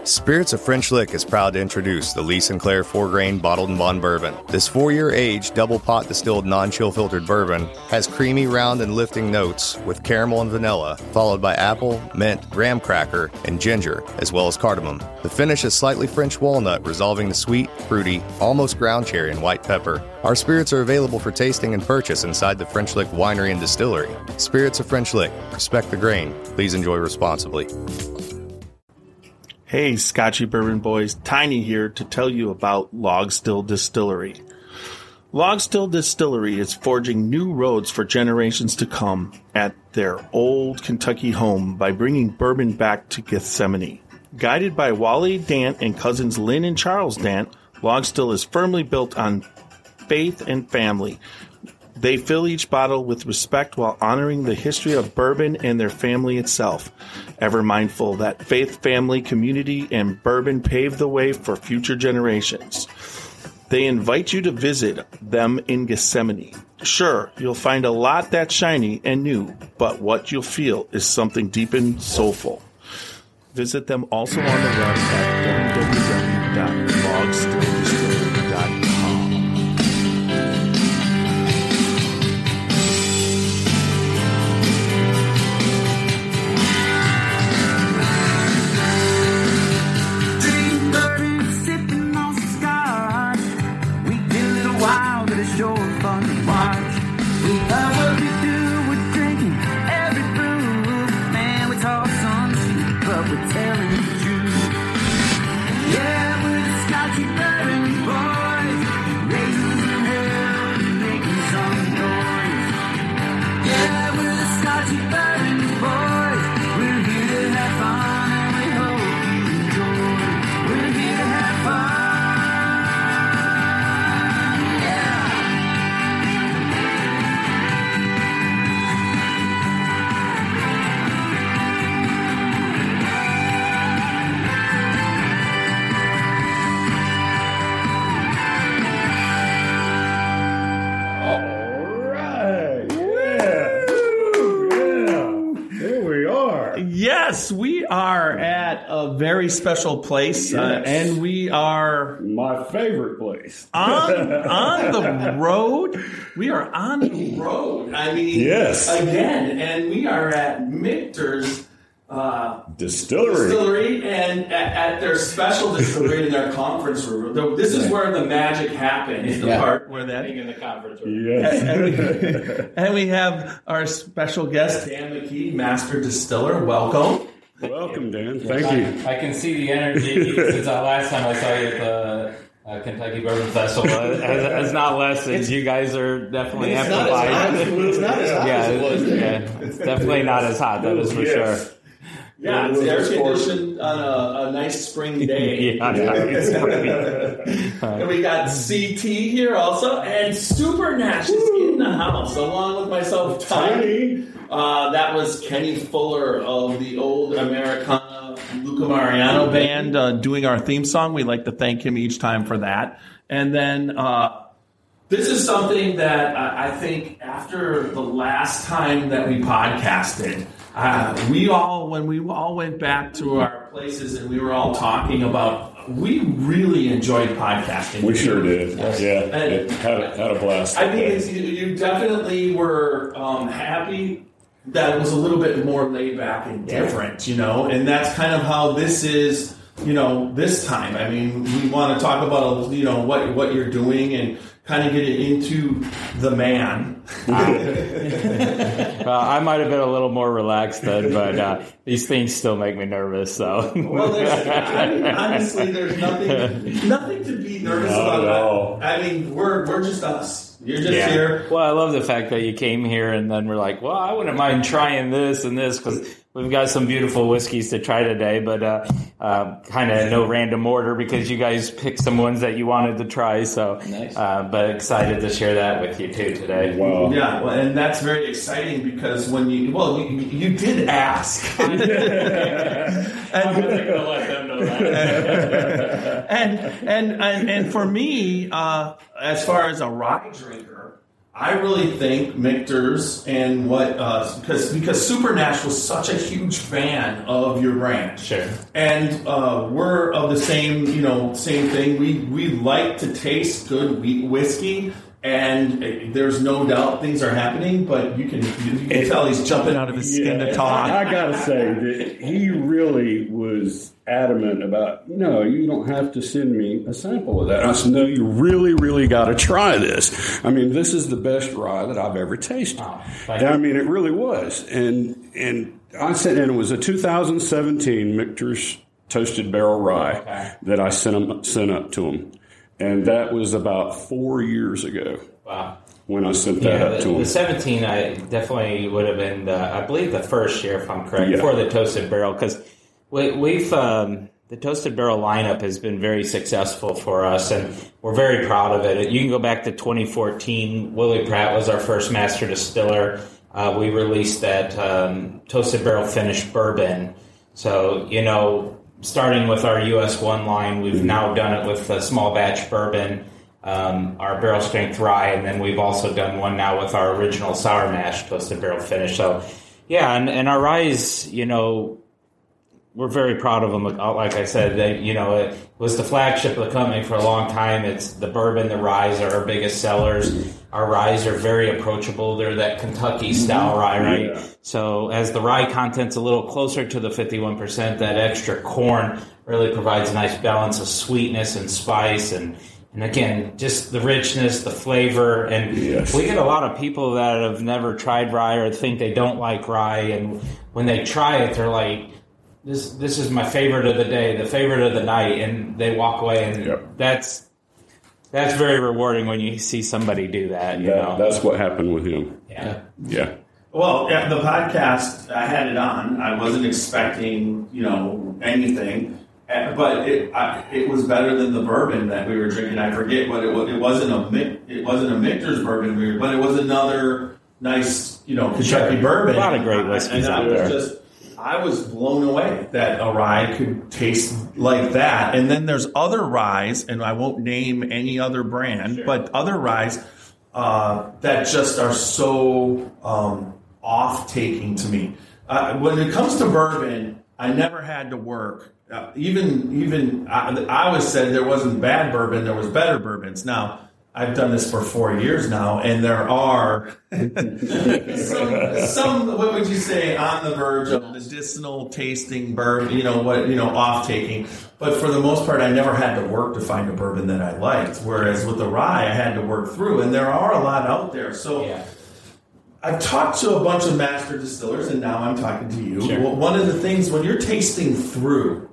Spirits of French Lick is proud to introduce the Lee Sinclair 4-grain bottled and bond bourbon. This 4-year aged double pot distilled non-chill filtered bourbon has creamy, round, and lifting notes with caramel and vanilla, followed by apple, mint, graham cracker, and ginger, as well as cardamom. The finish is slightly French walnut, resolving the sweet, fruity, almost ground cherry and white pepper. Our spirits are available for tasting and purchase inside the French Lick Winery and Distillery. Spirits of French Lick. Respect the grain. Please enjoy responsibly. Hey, Scotchy Bourbon Boys, Tiny here to tell you about Log Still Distillery. Log Still Distillery is forging new roads for generations to come at their old Kentucky home by bringing bourbon back to Gethsemane. Guided by Wally Dant and cousins Lynn and Charles Dant, Log Still is firmly built on faith and family. They fill each bottle with respect while honoring the history of bourbon and their family itself, ever mindful that faith, family, community, and bourbon paved the way for future generations. They invite you to visit them in Gethsemane. Sure, you'll find a lot that's shiny and new, but what you'll feel is something deep and soulful. Visit them also on the web at www.logstilldistillery.com. Yes, we are at a very special place, and we are my favorite place on the road. We are on the road. I mean, yes, again, and we are at Michter's Distillery, and at their special distillery in their conference room. This is where the magic happens. The part where that in the conference room. Yes, and we have our special guest Dan McKee, Master Distiller. Welcome. Welcome, Dan. Thank you. I can see the energy since the last time I saw you at the Kentucky Bourbon Festival has not lessened. You guys are definitely amplified. It's not as hot as it was. It's definitely not as hot. That is for sure. Yeah, it's air conditioned on a nice spring day. And we got CT here also, and Super Nash is in the house, along with myself, Tiny. That was Kenny Fuller of the old Americana Luca Mariano band doing our theme song. We'd like to thank him each time for that. And then this is something that I think after the last time that we podcasted, when we all went back to our places and we were all talking about, we really enjoyed podcasting. We sure did. Yes. Yeah, it had a blast. I think you definitely were happy that it was a little bit more laid back and different, and that's kind of how this is, this time. I mean, we want to talk about, what you're doing and kind of get it into the man. Well, I might have been a little more relaxed then, but these things still make me nervous. So, well, honestly, there's nothing to be nervous about. Not at all. I mean, we're just us. You're just here. Well, I love the fact that you came here and then we're like, well, I wouldn't mind trying this and this because we've got some beautiful whiskeys to try today, but kind of no random order because you guys picked some ones that you wanted to try. So, nice. But excited to share that with you too today. Wow. Yeah, well, and that's very exciting because when you did ask. I'm going to let them know that. and for me, as far as a rye drinker, I really think Michter's and what because Super Nash was such a huge fan of your brand. Sure. And we're of the same thing. We like to taste good whiskey. And there's no doubt things are happening, but you can tell he's jumping out of his skin to talk. I got to say that he really was adamant about, no, you don't have to send me a sample of that. I said, no, you really, really got to try this. I mean, this is the best rye that I've ever tasted. Oh, I mean, it really was. And I said, and it was a 2017 Michter's Toasted Barrel Rye that I sent up to him. And that was about 4 years ago. Wow. When I sent that up to him. The 17, I definitely would have been, I believe, the first year, if I'm correct, for the Toasted Barrel. Because we've the Toasted Barrel lineup has been very successful for us, and we're very proud of it. You can go back to 2014. Willie Pratt was our first master distiller. We released that Toasted Barrel finished bourbon. So, starting with our US 1 line, we've now done it with a small batch bourbon, our barrel strength rye, and then we've also done one now with our original sour mash Toasted Barrel finish. So, and our ryes, we're very proud of them. Like I said, it was the flagship of the company for a long time. It's the bourbon, the ryes are our biggest sellers. Our ryes are very approachable. They're that Kentucky style rye, right? Yeah. So as the rye content's a little closer to the 51%, that extra corn really provides a nice balance of sweetness and spice and again, just the richness, the flavor. And we get a lot of people that have never tried rye or think they don't like rye. And when they try it, they're like, this is my favorite of the day, the favorite of the night. And they walk away and that's very rewarding when you see somebody do that. That's what happened with him. Yeah. Well, the podcast, I had it on. I wasn't expecting, anything, but it was better than the bourbon that we were drinking. I forget what it was. It wasn't a Michter's bourbon, but it was another nice, Kentucky bourbon. A lot of great whiskeys out there. I was blown away that a rye could taste like that. And then there's other ryes, and I won't name any other brand, but other ryes that just are so off-taking to me. When it comes to bourbon, I never had to work. I always said there wasn't bad bourbon, there was better bourbons. Now, I've done this for 4 years now, and there are some, what would you say, on the verge of medicinal tasting bourbon, off-taking. But for the most part, I never had to work to find a bourbon that I liked. Whereas with the rye, I had to work through, and there are a lot out there. So I've talked to a bunch of master distillers, and now I'm talking to you. Sure. Well, one of the things, when you're tasting through,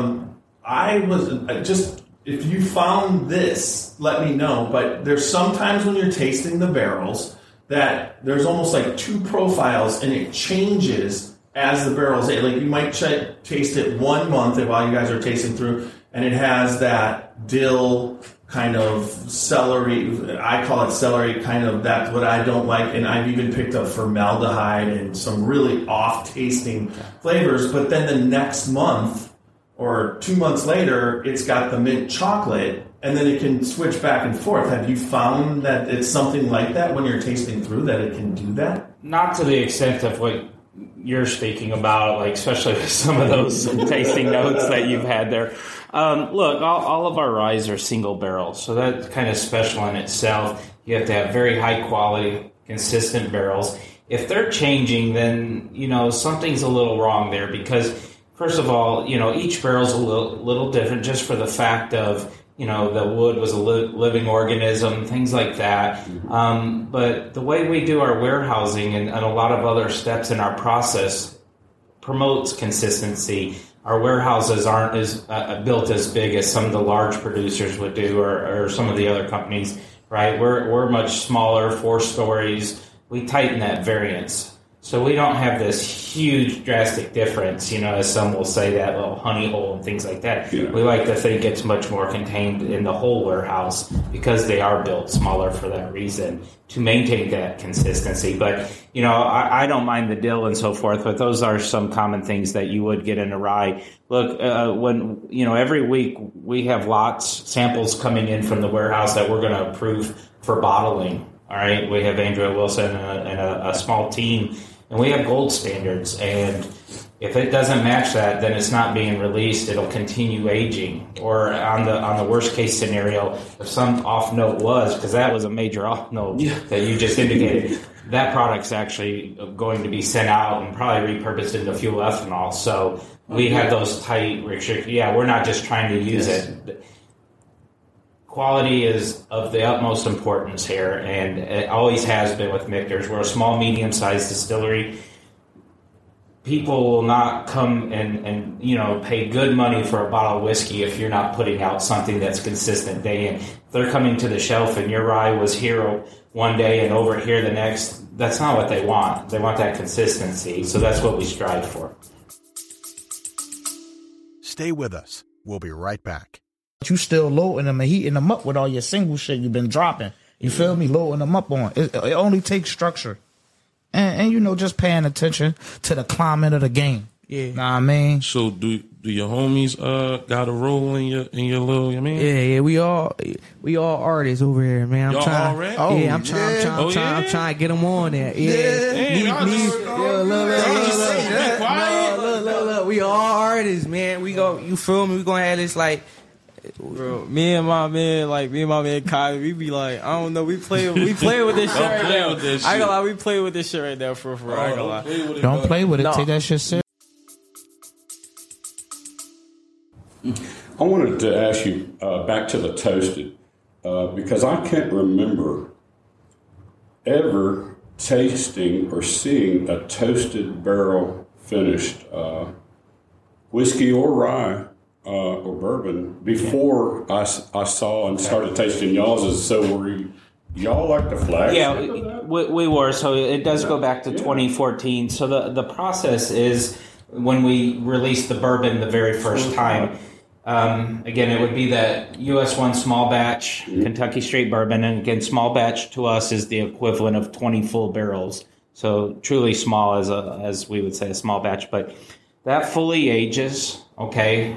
if you found this, let me know. But there's sometimes when you're tasting the barrels that there's almost like two profiles, and it changes as the barrels age. Like you might taste it 1 month while you guys are tasting through, and it has that dill kind of celery. I call it celery kind of. That's what I don't like. And I've even picked up formaldehyde and some really off-tasting flavors. But then the next month, or 2 months later, it's got the mint chocolate, and then it can switch back and forth. Have you found that it's something like that when you're tasting through, that it can do that? Not to the extent of what you're speaking about, like especially with some of those tasting notes that you've had there. Look, all of our ryes are single barrels, so that's kind of special in itself. You have to have very high quality, consistent barrels. If they're changing, then, something's a little wrong there because, first of all, each barrel's a little different just for the fact of, the wood was a living organism, things like that. But the way we do our warehousing and a lot of other steps in our process promotes consistency. Our warehouses aren't as built as big as some of the large producers would do or some of the other companies, right? We're much smaller, 4 stories. We tighten that variance. So we don't have this huge drastic difference, as some will say, that little honey hole and things like that. Yeah. We like to think it's much more contained in the whole warehouse because they are built smaller for that reason to maintain that consistency. But, I don't mind the dill and so forth, but those are some common things that you would get in a rye. Look, when, every week we have samples coming in from the warehouse that we're going to approve for bottling. All right, we have Andrea Wilson and a small team, and we have gold standards. And if it doesn't match that, then it's not being released. It'll continue aging. Or on the worst case scenario, if some off note was, because that was a major off note that you just indicated, that product's actually going to be sent out and probably repurposed into fuel ethanol. So we have those tight restrictions. Yeah, we're not just trying to use it. Quality is of the utmost importance here, and it always has been with Michter's. We're a small, medium-sized distillery. People will not come and pay good money for a bottle of whiskey if you're not putting out something that's consistent day in. If they're coming to the shelf and your rye was here one day and over here the next, that's not what they want. They want that consistency, so that's what we strive for. Stay with us. We'll be right back. You still loading them and heating them up with all your single shit you've been dropping. You feel me? Loading them up on. It only takes structure. And just paying attention to the climate of the game. Yeah. Know what I mean? So do your homies got a role in your little, you mean? Yeah, we all artists over here, man. Y'all already? I'm trying to get them on there. Yeah. Look, we all artists, man. You feel me? We gonna have this like, bro, me and my man Kai, we be like, I don't know, we play with this shit right now. I ain't gonna lie, we play with this shit right now for I ain't gonna lie. Don't play with it. Take that shit serious. I wanted to ask you back to the toasted, because I can't remember ever tasting or seeing a toasted barrel finished whiskey or rye or bourbon before I saw and started tasting y'all's. So were y'all like the flagship? Yeah, we were. So it does go back to 2014. So the process is when we released the bourbon the very first time. Again, it would be that US 1 small batch, Kentucky straight bourbon. And again, small batch to us is the equivalent of 20 full barrels. So truly small as we would say, a small batch. But that fully ages, okay?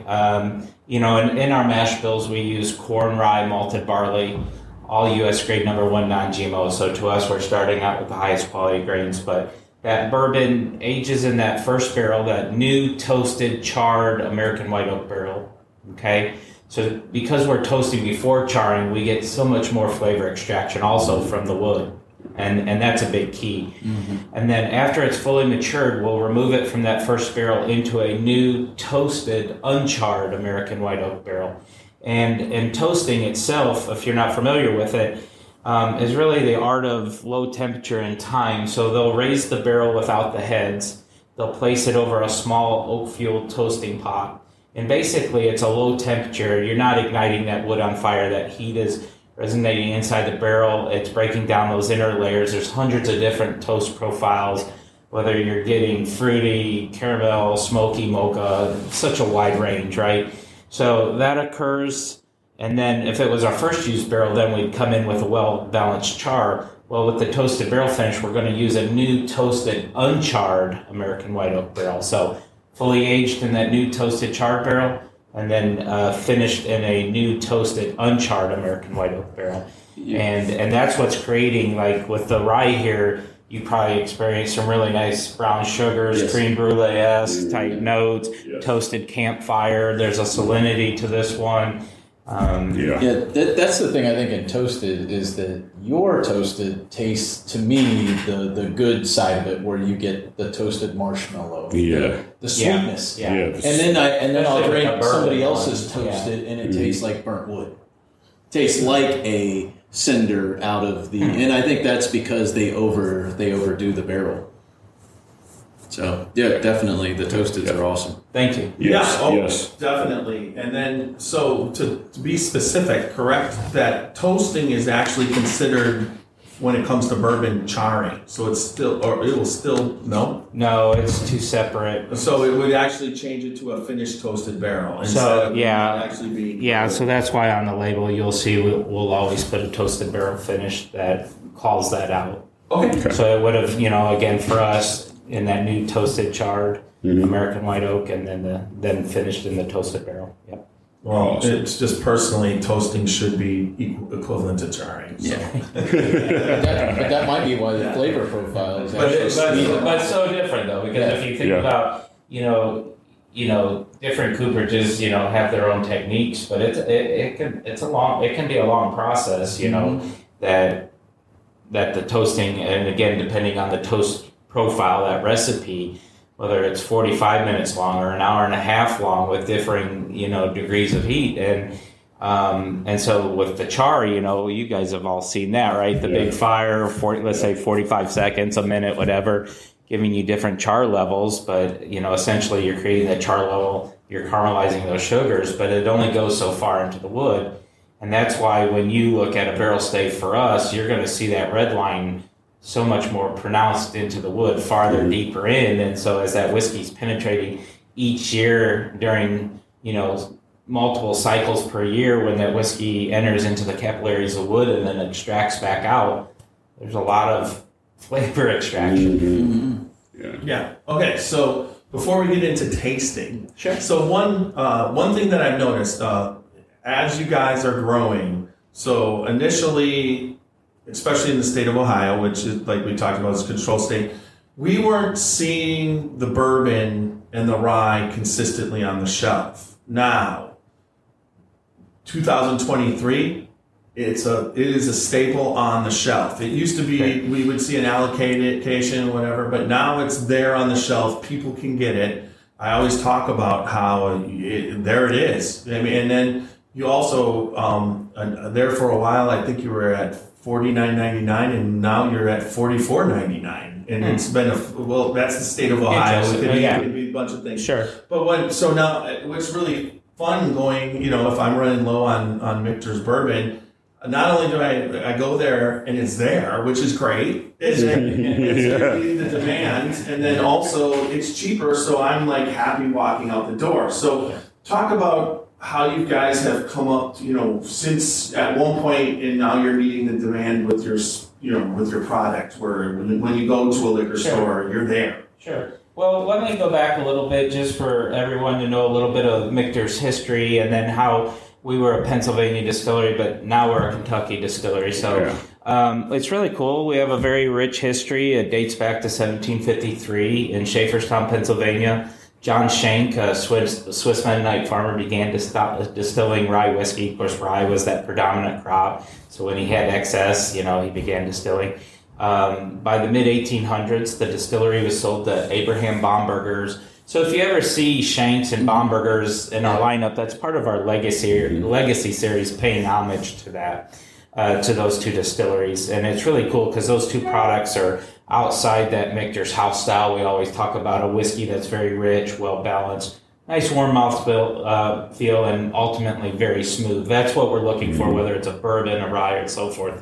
In our mash bills, we use corn, rye, malted barley, all U.S. grade number 1 non-GMO. So to us, we're starting out with the highest quality grains. But that bourbon ages in that first barrel, that new toasted, charred American white oak barrel, okay? So because we're toasting before charring, we get so much more flavor extraction also from the wood. And that's a big key. Mm-hmm. And then after it's fully matured, we'll remove it from that first barrel into a new toasted, uncharred American white oak barrel. And toasting itself, if you're not familiar with it, is really the art of low temperature and time. So they'll raise the barrel without the heads. They'll place it over a small oak-fueled toasting pot. And basically, it's a low temperature. You're not igniting that wood on fire. That heat is resonating inside the barrel. It's breaking down those inner layers. There's hundreds of different toast profiles, whether you're getting fruity, caramel, smoky, mocha, such a wide range, right? So that occurs, and then if it was our first used barrel, then we'd come in with a well-balanced char. Well, with the toasted barrel finish, we're going to use a new toasted, uncharred American white oak barrel. So fully aged in that new toasted charred barrel, and then finished in a new toasted uncharred American white oak barrel. Yeah. And that's what's creating, like with the rye here, you probably experience some really nice brown sugars, yes, creme brulee-esque type notes, yes, toasted campfire. There's a salinity to this one. That's the thing I think in toasted is that your toasted tastes, to me, the good side of it, where you get the toasted marshmallow, the sweetness, and then I'll drink somebody else's toasted, and it tastes like burnt wood. Tastes like a cinder out of the, and I think that's because they overdo the barrel. So, yeah, definitely, the toasteds are awesome. Thank you. Yes, definitely. And then, so to be specific, correct, that toasting is actually considered, when it comes to bourbon, charring. So it's still, or it will still, no? No, it's two separate. So it would actually change it to a finished toasted barrel. So, so that's why on the label you'll see we'll always put a toasted barrel finish that calls that out. Okay. So it would have, again, for us, in that new toasted charred American white oak, and then finished in the toasted barrel. Yep. Well, it's just personally, toasting should be equivalent to charring. So. Yeah. but that might be why the flavor profile is but so different though, because if you think about, you know, different cooperages, you know, have their own techniques, but it can be a long process, you know, that the toasting, and again, depending on the toast profile, that recipe, whether it's 45 minutes long or an hour and a half long with differing, you know, degrees of heat. And so with the char, you know, you guys have all seen that, right? The big fire, let's say 45 seconds, a minute, whatever, giving you different char levels. But, you know, essentially you're creating that char level, you're caramelizing those sugars, but it only goes so far into the wood. And that's why when you look at a barrel stave for us, you're going to see that red line so much more pronounced into the wood, farther deeper in. And so as that whiskey's penetrating each year during, you know, multiple cycles per year, when that whiskey enters into the capillaries of wood and then extracts back out, there's a lot of flavor extraction. Yeah. Okay, so before we get into tasting, sure. So one thing that I've noticed, as you guys are growing, so initially, especially in the state of Ohio, which is, like we talked about, is a control state, we weren't seeing the bourbon and the rye consistently on the shelf. Now, 2023, it is a staple on the shelf. It used to be we would see an allocation or whatever, but now it's there on the shelf. People can get it. I always talk about how there it is. I mean, and then you also there for a while. I think you were at $49.99, and now you're at $44.99, and it's been that's the state of Ohio. It could be a bunch of things. Sure. But now what's really fun going, you know, if I'm running low on Michter's bourbon, not only do I go there and it's there, which is great, it's meeting the demand, and then also it's cheaper, so I'm like happy walking out the door. So talk about how you guys have come up, you know, since at one point, and now you're meeting the demand with your product, where when you go to a liquor store, you're there. Sure. Well, let me go back a little bit just for everyone to know a little bit of Michter's history, and then how we were a Pennsylvania distillery, but now we're a Kentucky distillery. So it's really cool. We have a very rich history. It dates back to 1753 in Schaefferstown, Pennsylvania. John Schenck, a Swiss Mennonite farmer, began distilling rye whiskey. Of course, rye was that predominant crop. So when he had excess, you know, he began distilling. By the mid-1800s, the distillery was sold to Abraham Bomberger's. So if you ever see Shanks and Bomberger's in our lineup, that's part of our legacy series, paying homage to that, to those two distilleries. And it's really cool because those two products are outside that Michter's house style. We always talk about a whiskey that's very rich, well-balanced, nice warm mouth feel, and ultimately very smooth. That's what we're looking for, whether it's a bourbon, a rye, or so forth.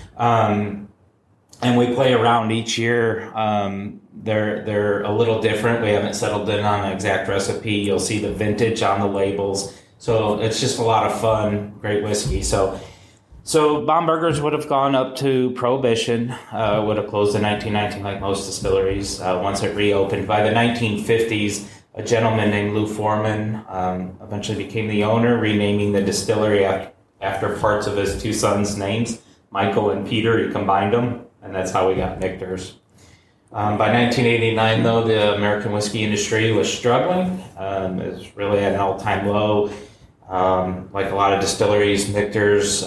And we play around each year. They're a little different. We haven't settled in on an exact recipe. You'll see the vintage on the labels. So it's just a lot of fun, great whiskey. So Bomberger's would have gone up to Prohibition, would have closed in 1919 like most distilleries once it reopened. By the 1950s, a gentleman named Lou Foreman eventually became the owner, renaming the distillery after parts of his two sons' names, Michael and Peter. He combined them, and that's how we got Michter's. By 1989, though, the American whiskey industry was struggling. It was really at an all-time low. Like a lot of distilleries, Michter's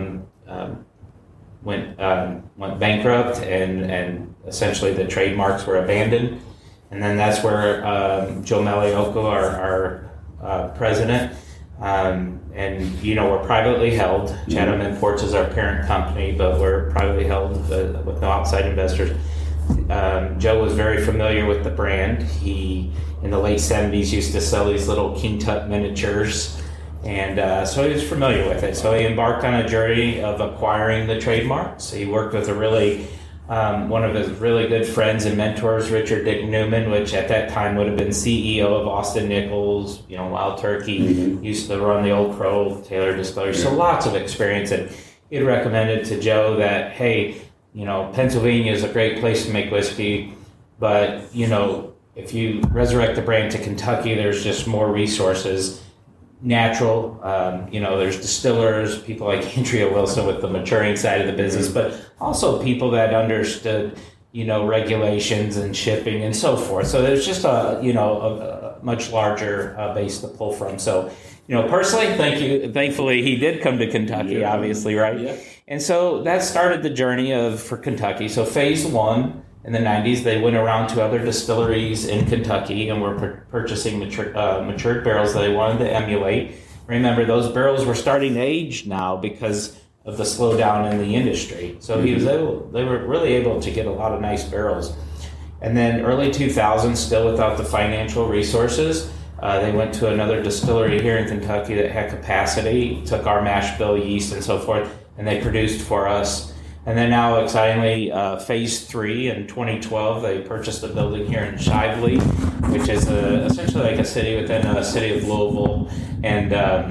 went bankrupt, and essentially the trademarks were abandoned. And then that's where Joe Melioko, our president, and you know, we're privately held. Chatham Imports is our parent company, but we're privately held with no outside investors. Joe was very familiar with the brand. He, in the late 70s, used to sell these little King Tut miniatures, and so he was familiar with it. So he embarked on a journey of acquiring the trademarks. He worked with one of his really good friends and mentors, Richard Dick Newman, which at that time would have been CEO of Austin Nichols, you know, Wild Turkey, used to run the Old Crow, Taylor Distillery, so lots of experience. And he had recommended to Joe that, hey, you know, Pennsylvania is a great place to make whiskey, but, you know, if you resurrect the brand to Kentucky, there's just more resources. natural. There's distillers, people like Andrea Wilson with the maturing side of the business, but also people that understood, regulations and shipping and so forth. So there's just a much larger base to pull from. So, personally, thankfully, he did come to Kentucky, obviously, right? Yeah. And so that started the journey for Kentucky. So phase 1 in the 90s, they went around to other distilleries in Kentucky and were purchasing matured barrels that they wanted to emulate. Remember, those barrels were starting to age now because of the slowdown in the industry. So they were really able to get a lot of nice barrels. And then early 2000s, still without the financial resources, they went to another distillery here in Kentucky that had capacity, took our mash bill yeast and so forth, and they produced for us. And then now, excitingly, phase 3 in 2012, they purchased a building here in Shively, which is essentially like a city within a city of Louisville. And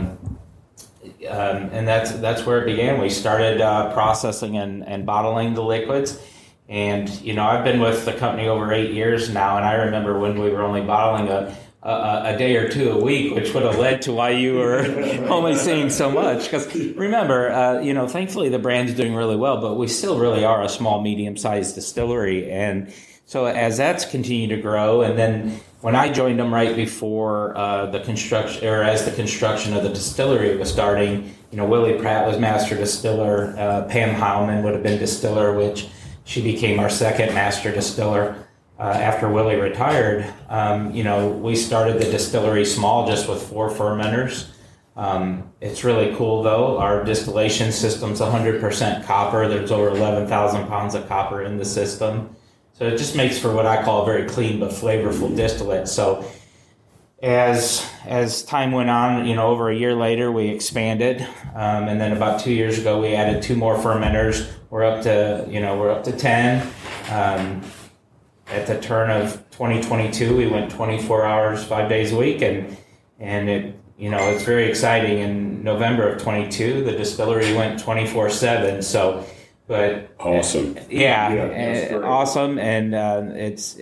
that's where it began. We started processing and bottling the liquids. And, I've been with the company over 8 years now, and I remember when we were only bottling a day or two a week, which would have led to why you were only seeing so much. Because remember, thankfully the brand's doing really well, but we still really are a small, medium-sized distillery. And so as that's continued to grow, and then when I joined them right before the construction, or as the construction of the distillery was starting, Willie Pratt was master distiller, Pam Howman would have been distiller, which she became our second master distiller. After Willie retired, we started the distillery small, just with 4 fermenters. It's really cool, though. Our distillation system's 100% copper. There's over 11,000 pounds of copper in the system. So it just makes for what I call a very clean but flavorful distillate. So as time went on, over a year later, we expanded. And then about 2 years ago, we added 2 more fermenters. We're up to 10. At the turn of 2022, we went 24 hours, 5 days a week, and it, it's very exciting. In November of 22, the distillery went 24/7. So, but awesome, awesome, and it's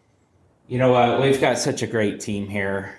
we've got such a great team here.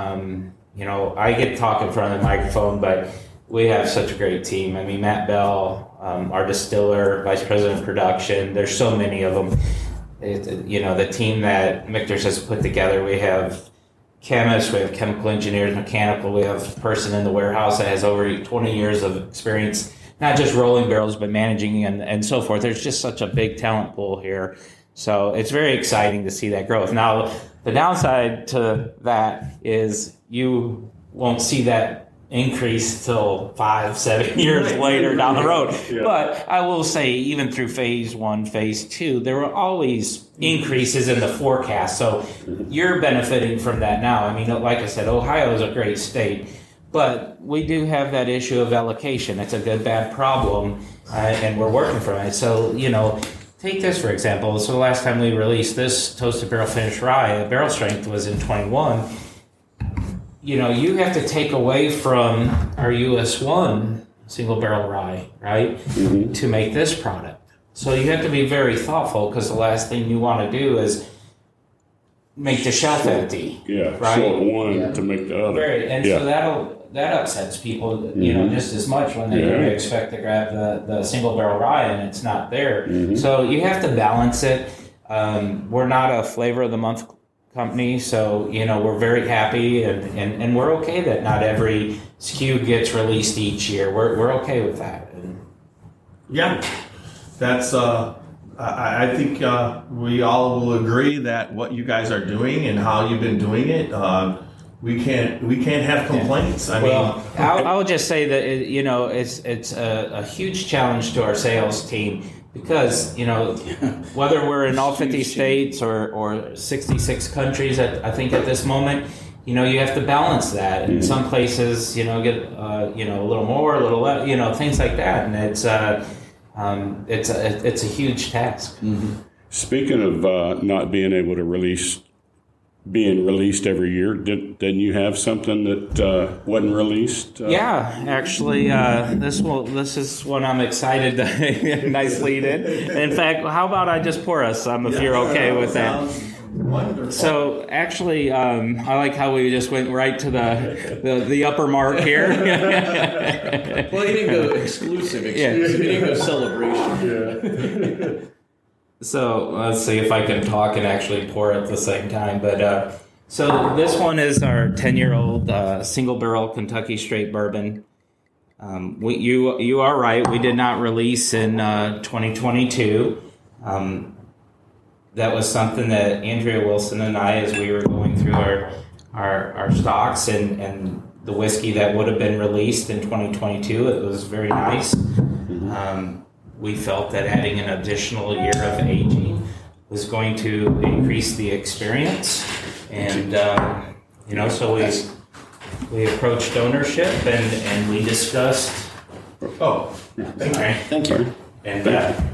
I get to talk in front of the microphone, but we have such a great team. I mean, Matt Bell, our distiller, vice president of production. There's so many of them. The team that Michter's has put together, we have chemists, we have chemical engineers, mechanical, we have a person in the warehouse that has over 20 years of experience, not just rolling barrels, but managing and so forth. There's just such a big talent pool here. So it's very exciting to see that growth. Now, the downside to that is you won't see that increase till 5-7 years later down the road. Yeah. But I will say, even through phase 1, phase 2, there were always increases in the forecast. So you're benefiting from that now. I mean, like I said, Ohio is a great state, but we do have that issue of allocation. It's a good, bad problem, and we're working from it. So, take this, for example. So the last time we released this toasted barrel finished rye, the barrel strength was in 21. You have to take away from our US1 single barrel rye, right, to make this product. So you have to be very thoughtful, because the last thing you want to do is make the shelf empty. Yeah, right? short one to make the other. So that upsets people, just as much when they expect to grab the single barrel rye and it's not there. So you have to balance it. We're not a flavor of the month company, so we're very happy and we're okay that not every SKU gets released each year. We're okay with that. That's I think we all will agree that what you guys are doing and how you've been doing it, we can't have complaints. I'll just say that it's a huge challenge to our sales team. Because, whether we're in all 50 states or 66 countries, I think at this moment, you have to balance that. In some places, get, a little more, a little less, things like that. And it's a huge task. Speaking of not being able to being released every year, didn't you have something that wasn't released? Yeah, actually, this is one I'm excited to nice lead in. In fact, how about I just pour us some if you're okay with that? Wonderful. So actually, I like how we just went right to the upper mark here. Well, you didn't go exclusive. Yeah. You didn't go celebration. So let's see if I can talk and actually pour at the same time. But so this one is our 10-year-old single barrel Kentucky straight bourbon. You are right. We did not release in 2022. That was something that Andrea Wilson and I, as we were going through our stocks and the whiskey that would have been released in 2022, it was very nice. We felt that adding an additional year of aging was going to increase the experience, and so we approached ownership and we discussed. Thank you. And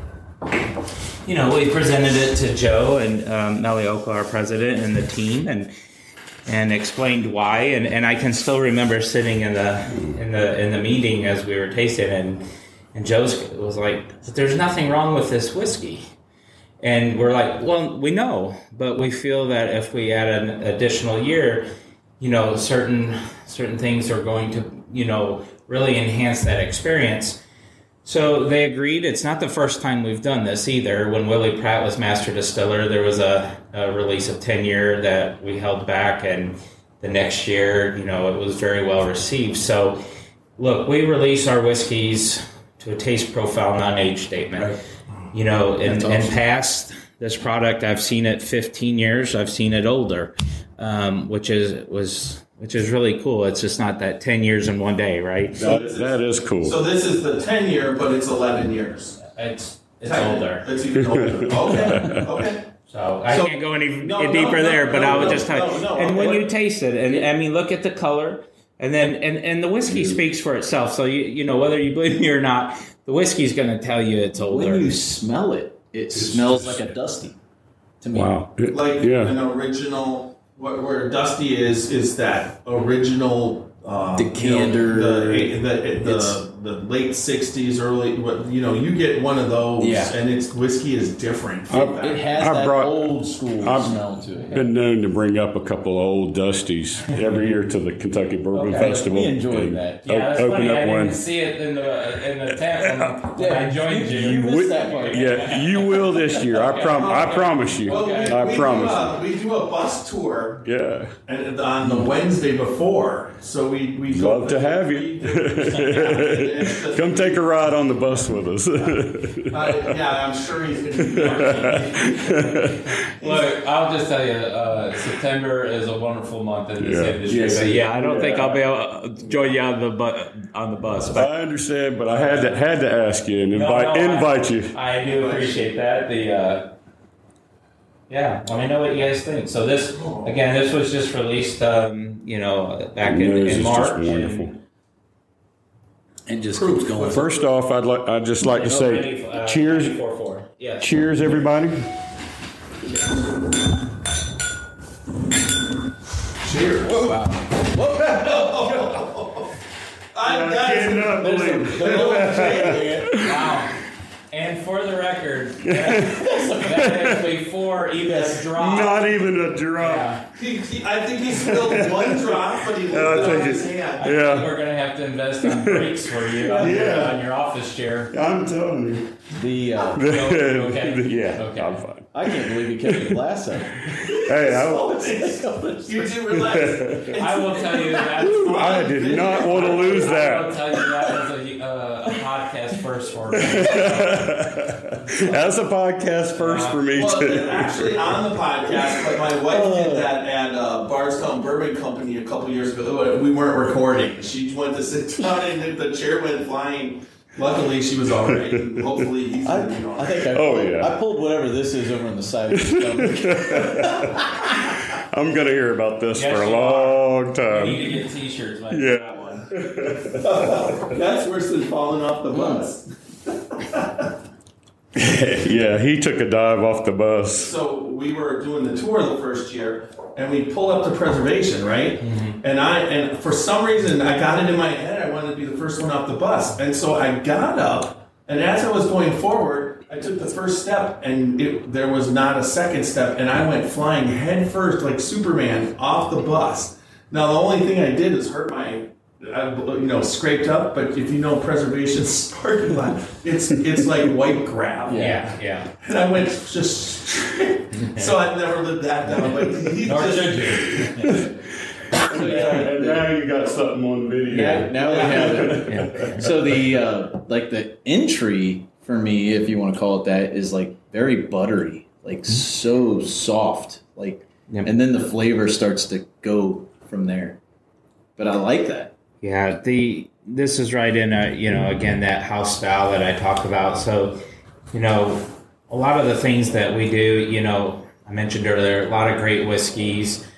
we presented it to Joe and Melly Okla, our president, and the team, and explained why. And I can still remember sitting in the meeting as we were tasting it, and Joe was like, "There's nothing wrong with this whiskey." And we're like, "Well, we know, but we feel that if we add an additional year, certain things are going to, really enhance that experience." So they agreed. It's not the first time we've done this either. When Willie Pratt was master distiller, there was a release of 10-year that we held back, and the next year, it was very well received. So, look, we release our whiskeys to a taste profile, non-age statement. Right. In past this product, I've seen it 15 years. I've seen it older, which is really cool. It's just not that 10 years in one day, right? That is cool. So this is the 10-year, but it's 11 years. It's older. It's even older. Okay. So I can't go any deeper there, but I would just tell you. And when you taste it, and I mean, look at the color, and then and the whiskey speaks for itself. So whether you believe me or not, the whiskey's going to tell you it's older. When you smell it, it smells like a Dusty to me. Wow. An original. Where Dusty is that original decanter, the late 60s, early. You get one of those, and its whiskey is different. It has that old school smell to it. Been known to bring up a couple of old Dusties every year to the Kentucky Bourbon Festival. We enjoyed that. Yeah, that's open funny. up I one. didn't see it in the tent when I joined you. You missed that part. Yeah, you will this year. I promise you. I promise. We do a bus tour. Yeah. And on the Wednesday before, so we love to have you. Come take a ride on the bus with us. I'm sure he's going to be. Look, I'll just tell you, September is a wonderful month in this industry. But I don't think I'll be able to join you on the bus. But I understand, but I had to ask you and invite you. I do appreciate that. Let me know what you guys think. So this was just released, back in March. And just keeps going. First off, I'd just like to say cheers. Yes. Cheers, everybody. Cheers. Wow. cannot believe it. Wow. And for the record, that is before even a drop. Not even a drop. Yeah. I think he spilled one drop, but he left it on his hand. I think we're going to have to invest in brakes for you on your office chair. I'm telling you. Okay. Okay. I'm fine. I can't believe you kept the glass up. Hey, you do relax. I will tell you that. I did not want to lose that. I will tell you that as a podcast first for me. That's a podcast first for me too. Actually, on the podcast, but my wife did that at Bardstown Bourbon Company a couple years ago. We weren't recording. She went to sit down and the chair went flying. Luckily, she was all right. And hopefully, he's going to be all right. I think I pulled whatever this is over on the side of his stomach. I'm going to hear about this for a long time. You need to get T-shirts. Like that one. That's worse than falling off the bus. Yeah, he took a dive off the bus. So we were doing the tour the first year, and we pull up to Preservation, right? Mm-hmm. And for some reason, I got it in my head I wanted to be the first one off the bus. And so I got up, and as I was going forward, I took the first step, and there was not a second step, and I went flying head first, like Superman, off the bus. Now, the only thing I did is hurt my, scraped up. But if you know Preservation's parking lot, it's like white gravel. Yeah. And I went just straight. So I've never lived that down. But and now you got something on video. Yeah, now we have it. Yeah. So the entry for me, if you want to call it that, is like very buttery, like so soft, and then the flavor starts to go from there. But I like that. Yeah, this is right in again, that house style that I talk about. So, a lot of the things that we do, I mentioned earlier, a lot of great whiskeys,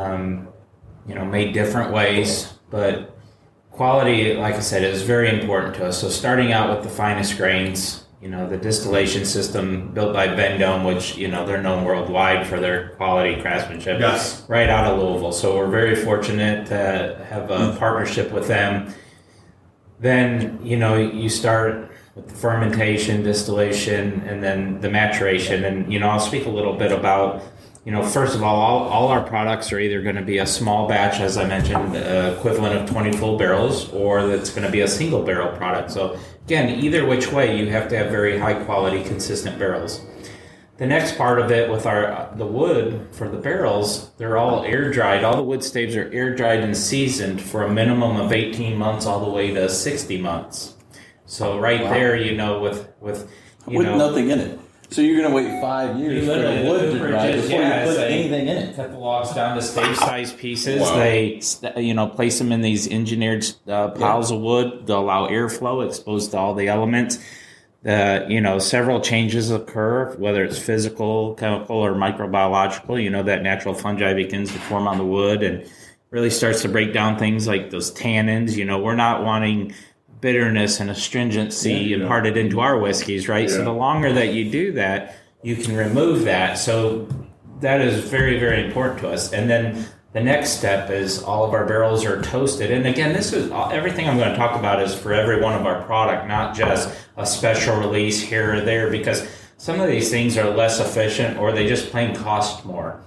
made different ways, but quality, like I said, is very important to us. So starting out with the finest grains, the distillation system built by Vendome, which, they're known worldwide for their quality craftsmanship, yes, right out of Louisville. So we're very fortunate to have a partnership with them. Then, you start with the fermentation, distillation, and then the maturation. And, I'll speak a little bit about, first of all our products are either going to be a small batch, as I mentioned, equivalent of 20 full barrels, or that's going to be a single barrel product. So again, either which way, you have to have very high quality, consistent barrels. The next part of it with the wood for the barrels, they're all air dried. All the wood staves are air dried and seasoned for a minimum of 18 months all the way to 60 months. So there, with nothing in it. So you're going to wait 5 years for the wood to dry before you put anything in it. Cut the logs down to stave-sized pieces. Wow. They, place them in these engineered piles of wood to allow airflow, exposed to all the elements. Several changes occur, whether it's physical, chemical, or microbiological. That natural fungi begins to form on the wood and really starts to break down things like those tannins. We're not wanting bitterness and astringency imparted into our whiskeys, right? Yeah. So the longer that you do that, you can remove that. So that is very, very important to us. And then the next step is all of our barrels are toasted. And again, this is everything I'm going to talk about is for every one of our product, not just a special release here or there, because some of these things are less efficient or they just plain cost more.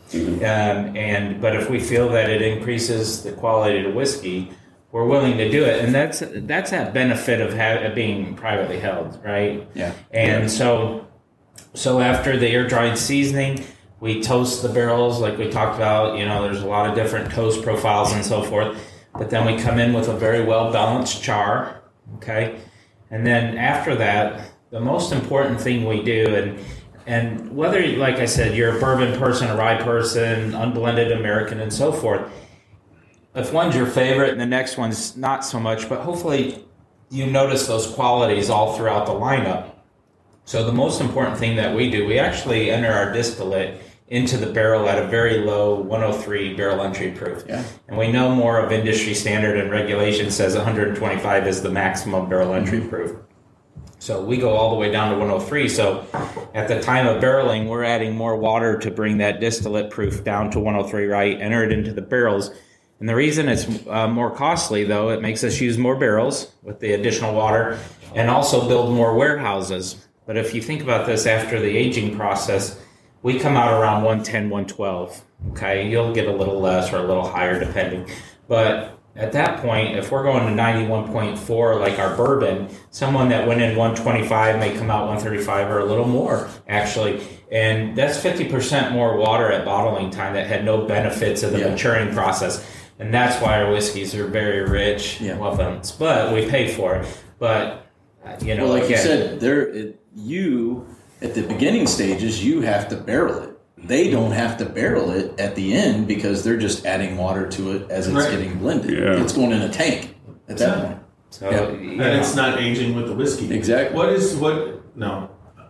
But if we feel that it increases the quality of the whiskey, we're willing to do it, and that's that benefit of being privately held, right? Yeah. And so after the air dried seasoning, we toast the barrels like we talked about. There's a lot of different toast profiles and so forth. But then we come in with a very well balanced char, okay? And then after that, the most important thing we do, and whether, like I said, you're a bourbon person, a rye person, unblended American, and so forth. If one's your favorite and the next one's not so much, but hopefully you notice those qualities all throughout the lineup. So the most important thing that we do, we actually enter our distillate into the barrel at a very low 103 barrel entry proof. Yeah. And we know more of industry standard and regulation says 125 is the maximum barrel entry proof. So we go all the way down to 103. So at the time of barreling, we're adding more water to bring that distillate proof down to 103, right? Enter it into the barrels. And the reason it's more costly, though, it makes us use more barrels with the additional water and also build more warehouses. But if you think about this after the aging process, we come out around 110, 112. Okay, you'll get a little less or a little higher depending. But at that point, if we're going to 91.4 like our bourbon, someone that went in 125 may come out 135 or a little more, actually. And that's 50% more water at bottling time that had no benefits of the maturing process. And that's why our whiskeys are very rich. Yeah. Well, but we pay for it. But, well, like you said, at the beginning stages, you have to barrel it. They don't have to barrel it at the end because they're just adding water to it as it's getting blended. Yeah. It's going in a tank at that point. So, and it's not aging with the whiskey. Exactly. No.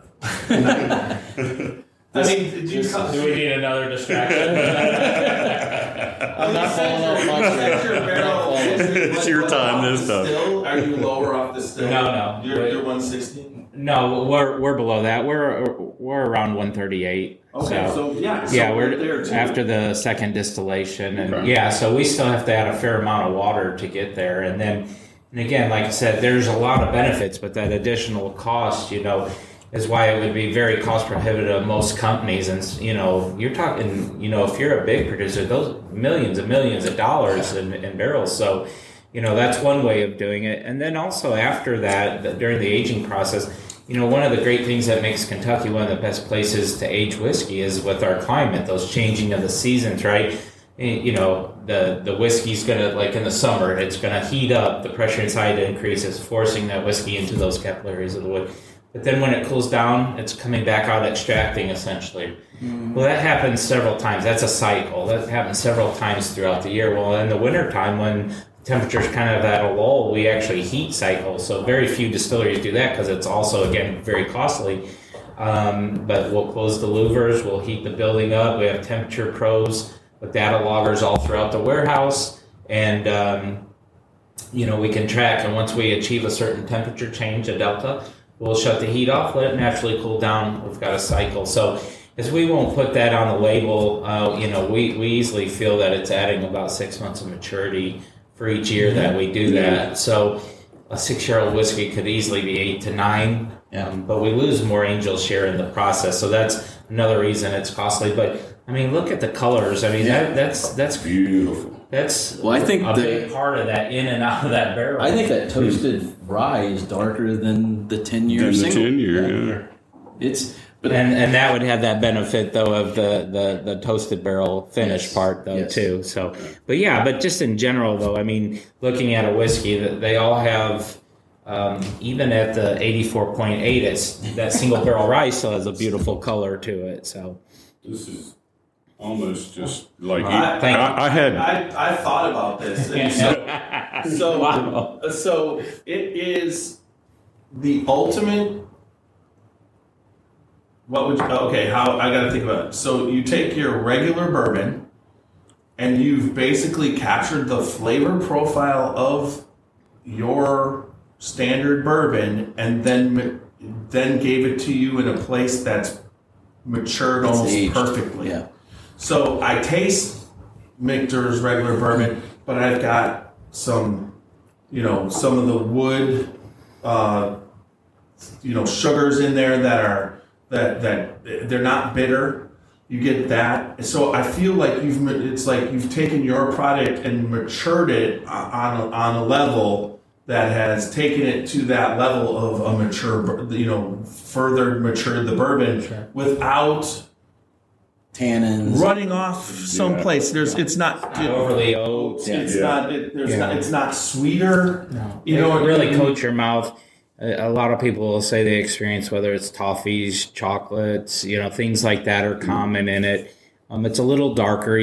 Do we need another distraction? I'm not falling off my chair. It's your time this time. Are you lower off the still? No. You're 160? No, we're below that. We're around 138. Okay, so we're there too. After the second distillation, and so we still have to add a fair amount of water to get there. And again, like I said, there's a lot of benefits, but that additional cost, is why it would be very cost prohibitive to most companies. And, you're talking, if you're a big producer, those millions and millions of dollars in barrels. So, that's one way of doing it. And then also after that, during the aging process, one of the great things that makes Kentucky one of the best places to age whiskey is with our climate, those changing of the seasons, right? The whiskey's going to, like in the summer, it's going to heat up, the pressure inside increases, forcing that whiskey into those capillaries of the wood. But then when it cools down, it's coming back out, extracting essentially. Mm-hmm. Well, that happens several times. That's a cycle. That happens several times throughout the year. Well, in the wintertime, when temperature's kind of at a lull, we actually heat cycle. So very few distilleries do that because it's also, again, very costly. But we'll close the louvers. We'll heat the building up. We have temperature probes with data loggers all throughout the warehouse. And, we can track. And once we achieve a certain temperature change, a delta, we'll shut the heat off, let it naturally cool down. We've got a cycle. So as we won't put that on the label, we easily feel that it's adding about 6 months of maturity for each year that we do that. So a 6-year-old whiskey could easily be 8 to 9, but we lose more angel share in the process. So that's another reason it's costly. But look at the colors. That's beautiful. I think a big part of that in and out of that barrel. I think that toasted rye is darker than the 10-year single. 10-year, And that would have that benefit though of the toasted barrel finish part though too. So, but just in general though, looking at a whiskey, they all have, even at the 84.8, it's that single barrel rye still has a beautiful color to it. So this is almost just like I thought about this. And so it is the ultimate. What would you, how I got to think about it. So you take your regular bourbon and you've basically captured the flavor profile of your standard bourbon and then gave it to you in a place that's matured almost perfectly. Yeah. So I taste Michter's regular bourbon, but I've got some of the wood, sugars in there that are that they're not bitter. You get that. So I feel like you've taken your product and matured it on a level that has taken it to that level of a mature, further matured the bourbon without tannins running off someplace. It's not overly oat. It's not sweeter. No. It really coats your mouth. A lot of people will say they experience, whether it's toffees, chocolates, things like that are common in it. It's a little darker,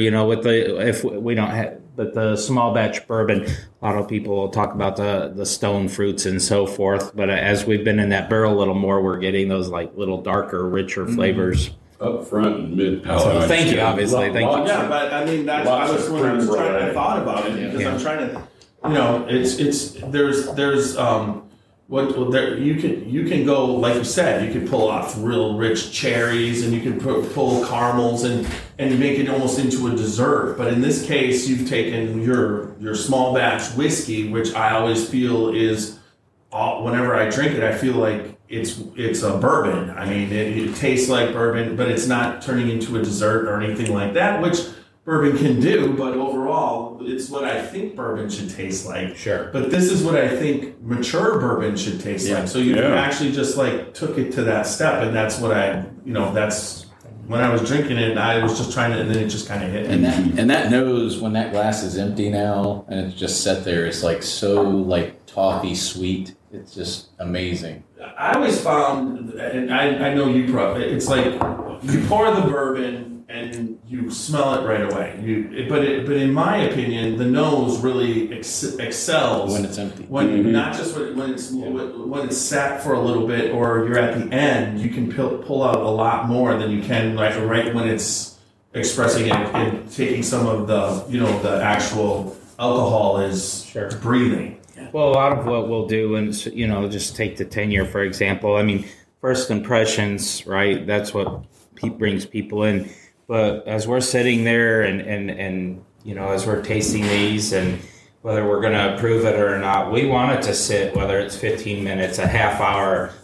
but the small batch bourbon, a lot of people will talk about the stone fruits and so forth. But as we've been in that barrel a little more, we're getting those like little darker, richer flavors. Up front and mid palate. Thank you, obviously. Thank you. Yeah, but that's I thought about it because I'm trying to, there's you can go, like you said, you can pull off real rich cherries and you can pull caramels and make it almost into a dessert. But in this case, you've taken your small batch whiskey, which I always feel is, whenever I drink it, I feel like it's a bourbon. It tastes like bourbon, but it's not turning into a dessert or anything like that, which bourbon can do, but overall, it's what I think bourbon should taste like. Sure. But this is what I think mature bourbon should taste like. So you actually just took it to that step, and that's what that's when I was drinking it, I was just trying to, and then it just kind of hit me. And that nose, when that glass is empty now, and it's just set there, it's so toffee sweet. It's just amazing. I always found, and I know you probably, it's like you pour the bourbon and you smell it right away. But in my opinion, the nose really excels when it's empty. Not just when it's sat for a little bit, or you're at the end, you can pull out a lot more than you can right when it's expressing it and taking some of the actual alcohol is breathing. Well, a lot of what we'll do, and just take the 10-year for example. First impressions, right? That's what brings people in. But as we're sitting there and as we're tasting these, and whether we're going to approve it or not, we want it to sit, whether it's 15 minutes, a half hour,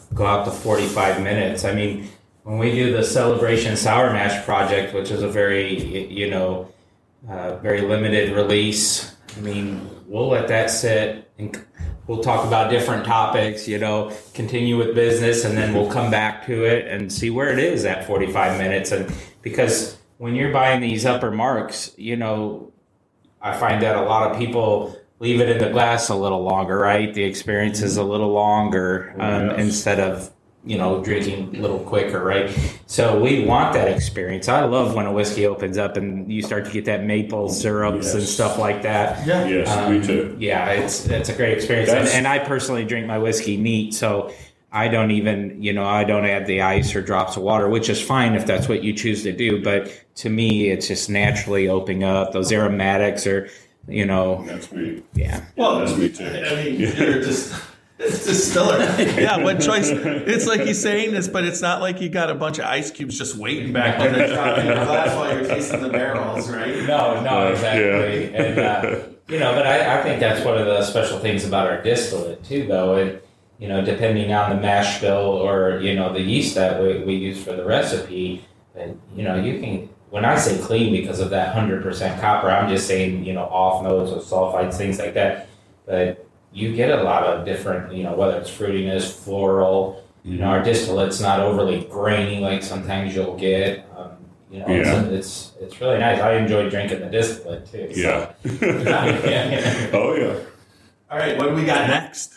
go out to 45 minutes. I mean, when we do the Celebration Sour Mash project, which is a very, very limited release, I mean, we'll let that sit and we'll talk about different topics, continue with business, and then we'll come back to it and see where it is at 45 minutes. And because when you're buying these upper marks, I find that a lot of people leave it in the glass a little longer, right? The experience is a little longer instead of, drinking a little quicker, right? So we want that experience. I love when a whiskey opens up and you start to get that maple syrups and stuff like that. Yeah. Yes, me too. Yeah, it's a great experience. And I personally drink my whiskey neat, so I don't even, I don't add the ice or drops of water, which is fine if that's what you choose to do. But to me, it's just naturally opening up. Those aromatics are, That's me. Yeah. Well, that's me too. I mean, you're just... It's distiller. Yeah, what choice? It's like he's saying this, but it's not like you got a bunch of ice cubes just waiting back there to drop in your glass while you're tasting the barrels, right? No, exactly. Yeah. And, but I think that's one of the special things about our distillate, too, though. And, depending on the mash bill or, the yeast that we use for the recipe, and, you can... When I say clean because of that 100% copper, I'm just saying, off notes or sulfites, things like that. But you get a lot of different, whether it's fruitiness, floral. Our distillate's not overly grainy like sometimes you'll get. It's really nice. I enjoy drinking the distillate too. So. Yeah. Oh yeah. All right, what do we got next?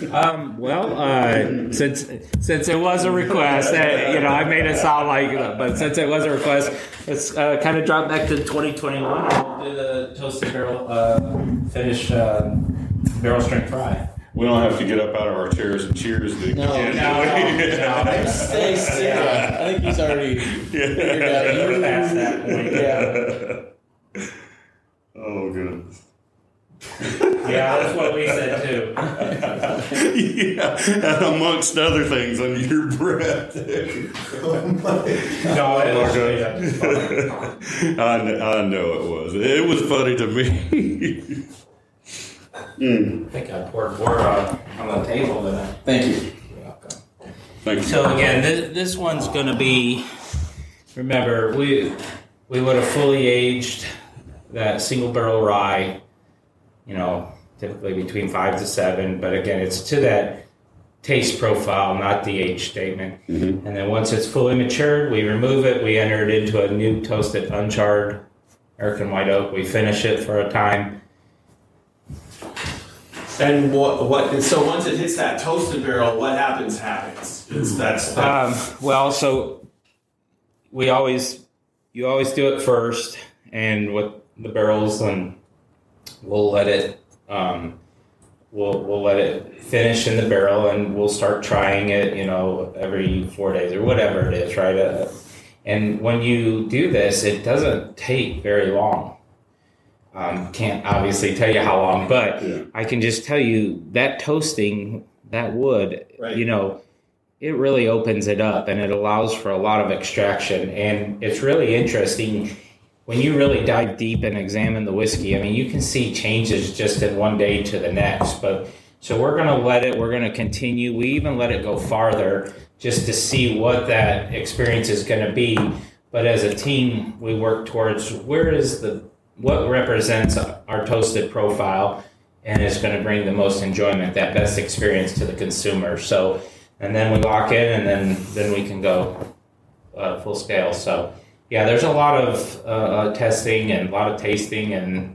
Since it was a request, I made it sound like, but since it was a request, let's kind of drop back to 2021. We'll do the toasted barrel finish barrel strength rye. We don't have to get up out of our chairs and cheers. No. Stay still. I think he's already figured out. You're past that point. Yeah. Oh goodness. Yeah, that's what we said too. Yeah, and amongst other things under your breath. I know it was. It was funny to me. I think I poured more on the table than I... Thank you. You're welcome. Thank you. So again, this one's going to be... Remember, we would have fully aged that single barrel rye, typically between 5 to 7. But again, it's to that taste profile, not the age statement. Mm-hmm. And then once it's fully matured, we remove it. We enter it into a new toasted uncharred American white oak. We finish it for a time. And what? So once it hits that toasted barrel, what happens? So you always do it first, and with the barrels, and we'll let it we'll let it finish in the barrel, and we'll start trying it, every 4 days or whatever it is, right? And when you do this, it doesn't take very long. Can't obviously tell you how long, but I can just tell you that toasting that wood, right. It really opens it up, and it allows for a lot of extraction. And it's really interesting when you really dive deep and examine the whiskey. I mean, you can see changes just in one day to the next. But so we're going to continue. We even let it go farther just to see what that experience is going to be. But as a team, we work towards what represents our toasted profile and is going to bring the most enjoyment, that best experience to the consumer. So, and then we lock in, and then we can go full scale. So, yeah, there's a lot of testing and a lot of tasting and.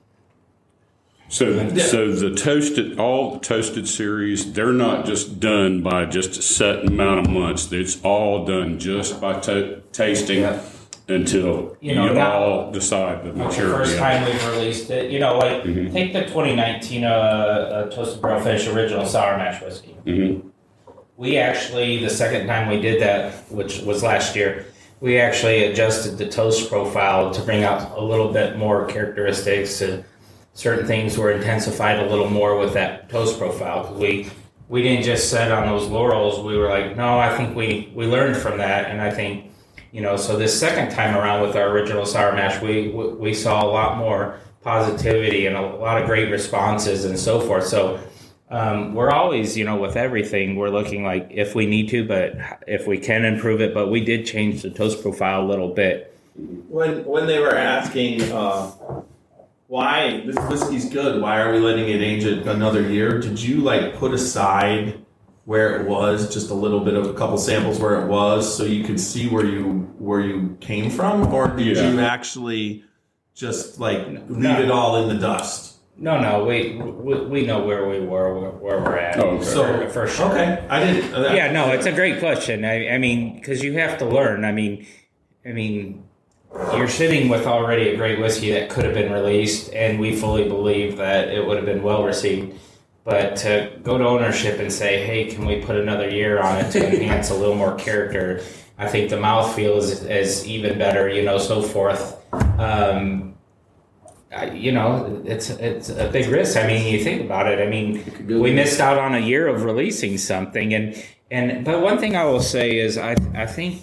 So all the toasted series, they're not just done by just a set amount of months. It's all done just by tasting. Yeah. Until you all decide the maturity. The first time we've released it, take the 2019 Toasted Barrel Finish Original Sour Mash Whiskey. Mm-hmm. We actually, the second time we did that, which was last year, we actually adjusted the toast profile to bring out a little bit more characteristics, and certain things were intensified a little more with that toast profile. We didn't just set on those laurels. We were like, no, I think we learned from that, and I think. So this second time around with our original sour mash, we saw a lot more positivity and a lot of great responses and so forth. So we're always, with everything, we're looking like if we need to, but if we can improve it. But we did change the toast profile a little bit. When they were asking why this whiskey's good, why are we letting it age another year? Did you put aside where it was, just a little bit of a couple samples where it was, so you could see where you came from, or did you actually just leave it all in the dust? No, we know where we were, where we're at. Oh, okay. For sure. Okay, I didn't. Yeah, no, it's a great question. I mean, because you have to learn. I mean, you're sitting with already a great whiskey that could have been released, and we fully believe that it would have been well received. But to go to ownership and say, hey, can we put another year on it to enhance a little more character? I think the mouthfeel is even better, so forth. It's a big risk. I mean, you think about it. I mean, we missed out on a year of releasing something. But one thing I will say is I think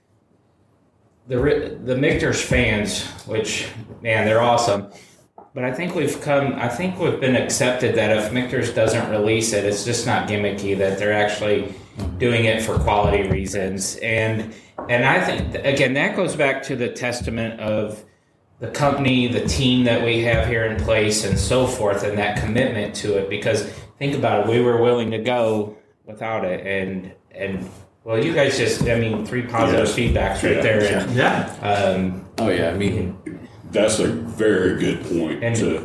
the Michter's fans, which, man, they're awesome. But I think we've been accepted that if Michter's doesn't release it, it's just not gimmicky, that they're actually doing it for quality reasons. And I think, again, that goes back to the testament of the company, the team that we have here in place and so forth, and that commitment to it. Because think about it, we were willing to go without it. And well, you guys just, 3 positive feedbacks right there. Yeah. That's a very good point.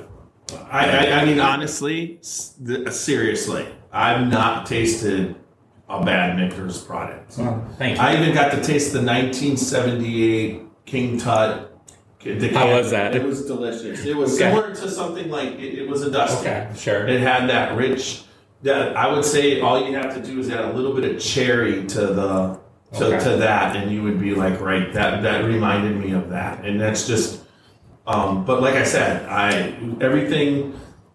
I mean, honestly, seriously, I've not tasted a bad Michter's product. Well, thank you. I even got to taste the 1978 King Tut. How was that? It was delicious. It was similar to something like it was a Dusty. Okay, sure. It had that rich. That I would say all you have to do is add a little bit of cherry to that, and you would be like, right. That reminded me of that, and that's just. But like I said, everything.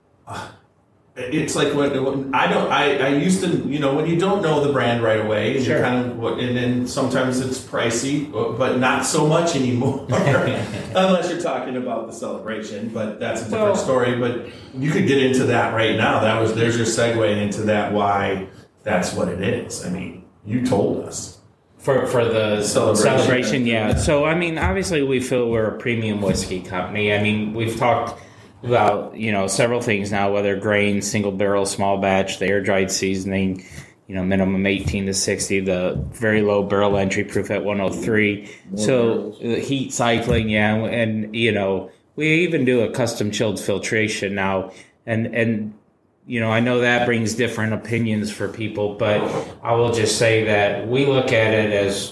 It's like when I used to, when you don't know the brand right away, and sure. And then sometimes it's pricey, but not so much anymore, unless you're talking about the celebration. But that's a different story. But you could get into that right now. There's your segue into that. Why that's what it is. I mean, you told us. For the celebration, yeah. So, obviously we feel we're a premium whiskey company. We've talked about, several things now, whether grain, single barrel, small batch, the air-dried seasoning, minimum 18 to 60, the very low barrel entry proof at 103. So the heat cycling, and, we even do a custom chilled filtration now. And I know that brings different opinions for people, but I will just say that we look at it as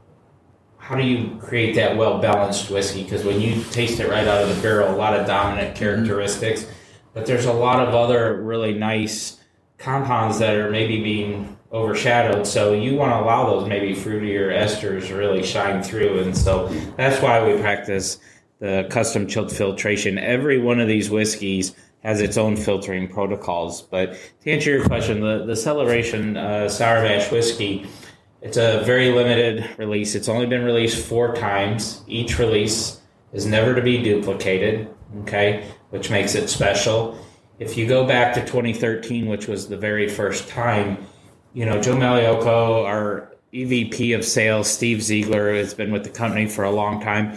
how do you create that well-balanced whiskey? Because when you taste it right out of the barrel, a lot of dominant characteristics, but there's a lot of other really nice compounds that are maybe being overshadowed. So you want to allow those maybe fruitier esters to really shine through. And so that's why we practice the custom chilled filtration. Every one of these whiskeys has its own filtering protocols. But to answer your question, the Celebration Sour Mash Whiskey, it's a very limited release. It's only been released 4 times. Each release is never to be duplicated, okay, which makes it special. If you go back to 2013, which was the very first time, Joe Malioco, our EVP of sales, Steve Ziegler, has been with the company for a long time.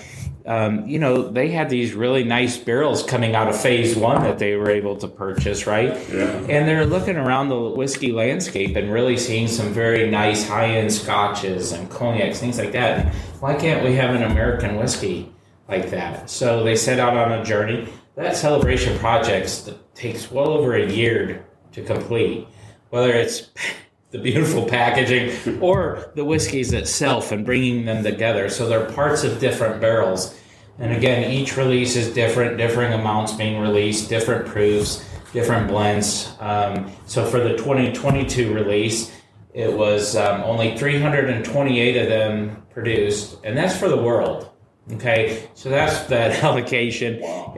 They had these really nice barrels coming out of phase 1 that they were able to purchase, right? Yeah. And they're looking around the whiskey landscape and really seeing some very nice high-end scotches and cognacs, things like that. Why can't we have an American whiskey like that? So they set out on a journey. That celebration project takes well over a year to complete, whether it's the beautiful packaging or the whiskeys itself and bringing them together. So they're parts of different barrels. And again, each release is differing amounts being released, different proofs, different blends. So for the 2022 release, it was only 328 of them produced, and that's for the world. Okay, so that's that allocation. Wow.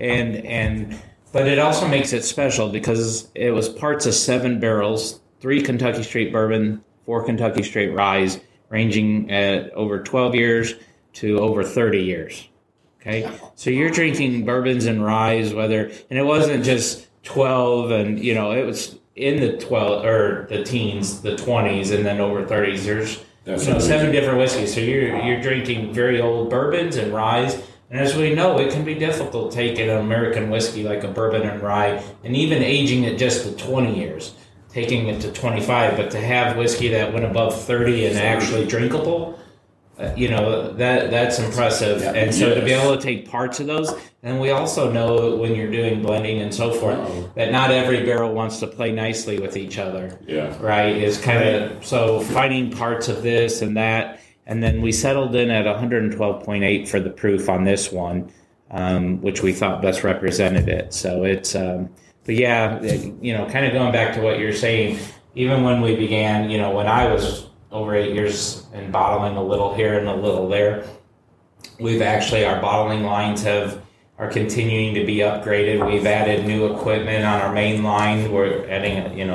But it also makes it special because it was parts of 7 barrels, 3 Kentucky Straight Bourbon, 4 Kentucky Straight Rye, ranging at over 12 years to over 30 years. Okay, so you're drinking bourbons and ryes, and it wasn't just 12, and it was in the 12 or the teens, the 20s, and then over 30s. There's 7 different whiskeys. So you're drinking very old bourbons and ryes. And as we know, it can be difficult taking an American whiskey like a bourbon and rye and even aging it just to 20 years, taking it to 25. But to have whiskey that went above 30 and actually drinkable, that's impressive. Yeah. And so to be able to take parts of those, and we also know when you're doing blending and so forth, that not every barrel wants to play nicely with each other. Yeah. Right? Is kind of, so finding parts of this and that. And then we settled in at 112.8 for the proof on this one, which we thought best represented it. So it's, but yeah, kind of going back to what you're saying, even when we began, when I was over 8 years and bottling a little here and a little there, we've actually, our bottling lines are continuing to be upgraded. We've added new equipment on our main line. We're adding,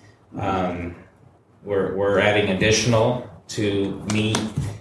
we're adding additional to meet,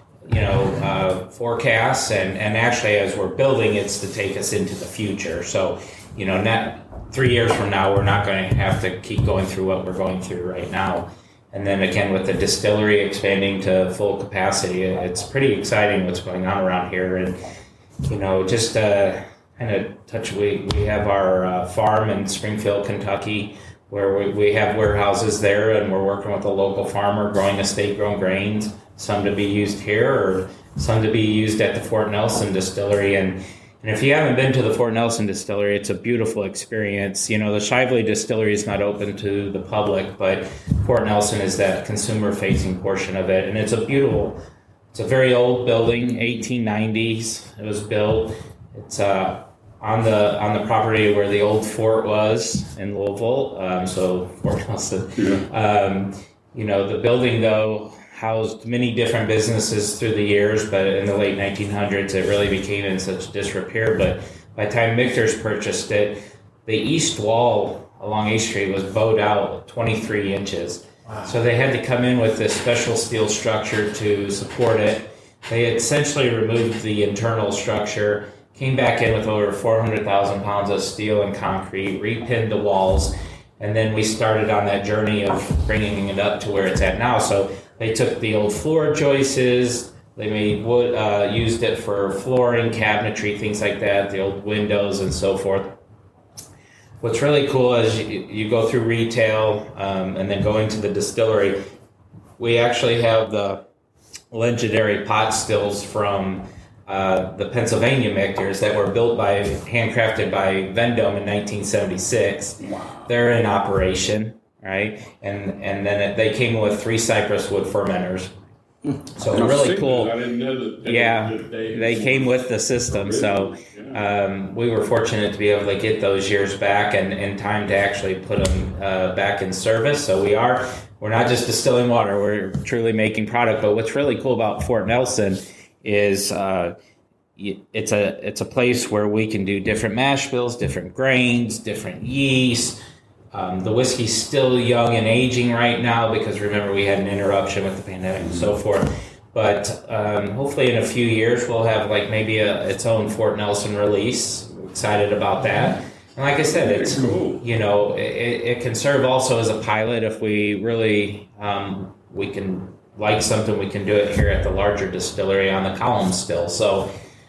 forecasts, and actually as we're building, it's to take us into the future. So, not 3 years from now, we're not going to have to keep going through what we're going through right now. And then again, with the distillery expanding to full capacity, it's pretty exciting what's going on around here. And, just kind of touch, we have our farm in Springfield, Kentucky, where we have warehouses there, and we're working with a local farmer growing estate-grown grains, some to be used here or some to be used at the Fort Nelson Distillery. And if you haven't been to the Fort Nelson Distillery, it's a beautiful experience. The Shively Distillery is not open to the public, but Fort Nelson is that consumer-facing portion of it. And it's a very old building, 1890s it was built. It's on the property where the old fort was in Louisville, so Fort Nelson. Yeah. The building, though, housed many different businesses through the years, but in the late 1900s, it really became in such disrepair. But by the time Michter's purchased it, the east wall along A Street was bowed out 23 inches. Wow. So they had to come in with this special steel structure to support it. They essentially removed the internal structure, came back in with over 400,000 pounds of steel and concrete, repinned the walls, and then we started on that journey of bringing it up to where it's at now. So they took the old floor joists, they made wood, used it for flooring, cabinetry, things like that, the old windows and so forth. What's really cool is you go through retail and then go into the distillery. We actually have the legendary pot stills from the Pennsylvania Michters that were handcrafted by Vendome in 1976. Wow. They're in operation, right? And then they came with 3 cypress wood fermenters. So really cool. I didn't know that. They came with the system. Really? So we were fortunate to be able to get those years back and in time to actually put them back in service. So we're not just distilling water, we're truly making product. But what's really cool about Fort Nelson is it's a place where we can do different mash bills, different grains, different yeast. The whiskey's still young and aging right now because remember we had an interruption with the pandemic and so forth. But hopefully in a few years we'll have like maybe its own Fort Nelson release. We're excited about that. And like I said, it's cool. It can serve also as a pilot if we really we can like something, we can do it here at the larger distillery on the column still. So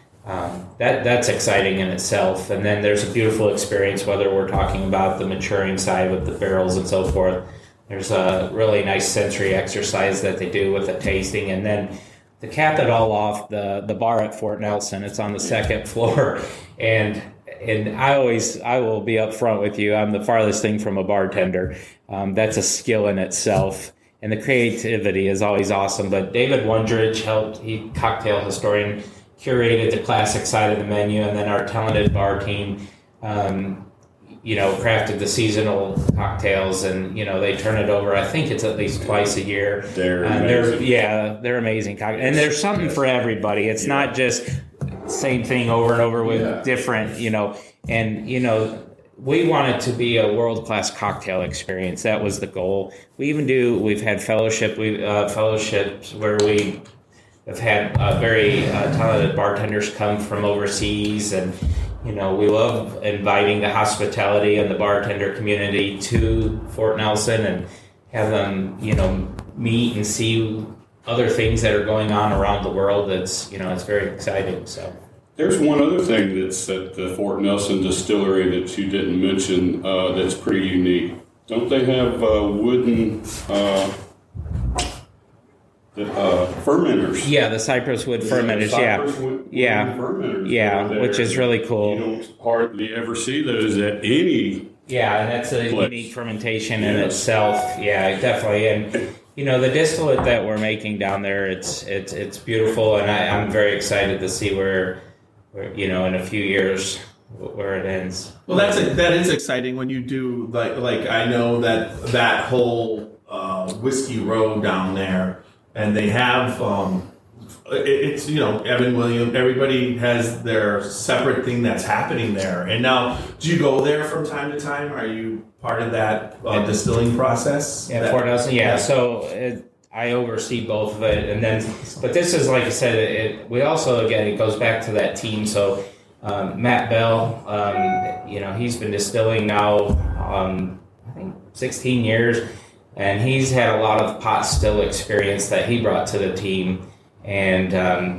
that's exciting in itself. And then there's a beautiful experience, whether we're talking about the maturing side with the barrels and so forth. There's a really nice sensory exercise that they do with the tasting. And then to cap it all off, the bar at Fort Nelson, it's on the second floor. And I will be up front with you. I'm the farthest thing from a bartender. That's a skill in itself. And the creativity is always awesome. But David Wondrich cocktail historian, curated the classic side of the menu, and then our talented bar team, crafted the seasonal cocktails, and they turn it over. I think it's at least twice a year. They're amazing cocktails, and there's something for everybody. It's not just same thing over and over with different, we want it to be a world-class cocktail experience. That was the goal. We've had fellowships where we have had very talented bartenders come from overseas, and we love inviting the hospitality and the bartender community to Fort Nelson and have them, meet and see other things that are going on around the world. It's very exciting. So there's one other thing that's at the Fort Nelson Distillery that you didn't mention that's pretty unique. Don't they have wooden fermenters? Yeah, the cypress wood fermenters. Fermenters which is really cool. You don't hardly ever see those at any. Yeah, and that's a unique fermentation in itself. Yeah, definitely. And the distillate that we're making down there, it's beautiful, and I'm very excited to see where in a few years where it ends. Well, that is exciting when you do like I know that whole Whiskey Row down there, and they have it's Evan Williams. Everybody has their separate thing that's happening there. And now, do you go there from time to time? Are you part of that distilling process? Yeah, Fort Nelson. Yeah, so I oversee both of it, but this is like I said. We also it goes back to that team. So Matt Bell, he's been distilling now, I think 16 years, and he's had a lot of pot still experience that he brought to the team. And,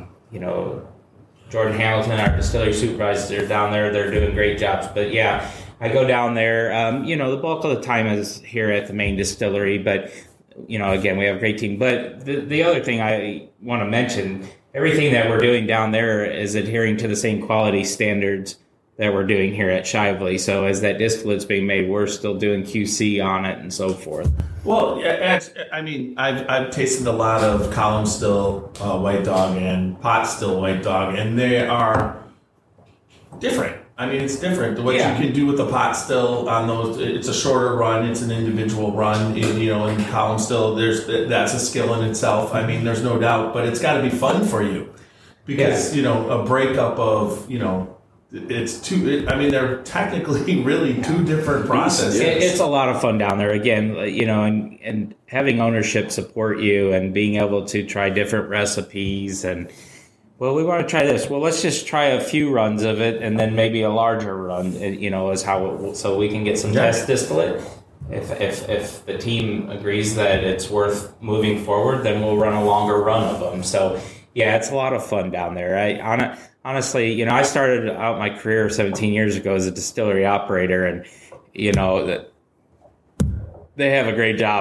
Jordan Hamilton, our distillery supervisor down there, they're doing great jobs. But, yeah, I go down there. The bulk of the time is here at the main distillery. But, again, we have a great team. But the other thing I want to mention, everything that we're doing down there is adhering to the same quality standards that we're doing here at Shively. So as that distillate's being made, we're still doing QC on it and so forth. Well, I've tasted a lot of column still White Dog and pot still White Dog, and they are different. I mean, it's different. What you can do with the pot still on those, it's a shorter run. It's an individual run. In column still, that's a skill in itself. I mean, there's no doubt, but it's got to be fun for you because a breakup of it's two. They're technically really two different processes. It's a lot of fun down there. Again, and having ownership support you and being able to try different recipes and. Well, we want to try this. Well, let's just try a few runs of it, and then maybe a larger run. Is how so we can get some test distillate. If the team agrees that it's worth moving forward, then we'll run a longer run of them. So, yeah, it's a lot of fun down there. Honestly, I started out my career 17 years ago as a distillery operator, and they have a great job.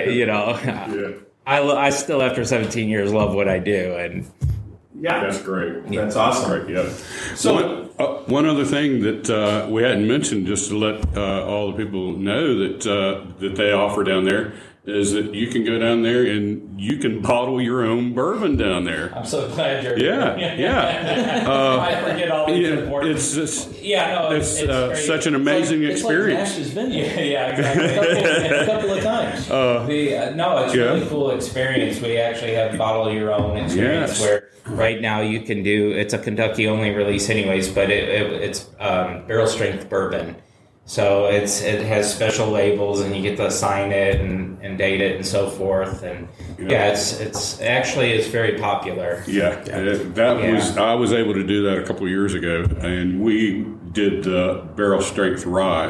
I still after 17 years love what I do, and. Yeah, that's great. That's awesome. Right, yeah. So, one other thing that we hadn't mentioned, just to let all the people know that they offer down there, is that you can go down there and you can bottle your own bourbon down there. I'm so glad you're here. I forget all these important. It's just it's such an amazing experience. It's like Nash's Vineyard. Yeah, exactly. A couple of times. It's a really cool experience. We actually have bottle your own experience where right now you can do. It's a Kentucky only release, anyways, but it's barrel strength bourbon. So it has special labels, and you get to sign it and date it and so forth. And it's actually very popular. I was able to do that a couple of years ago, and we did the barrel strength rye.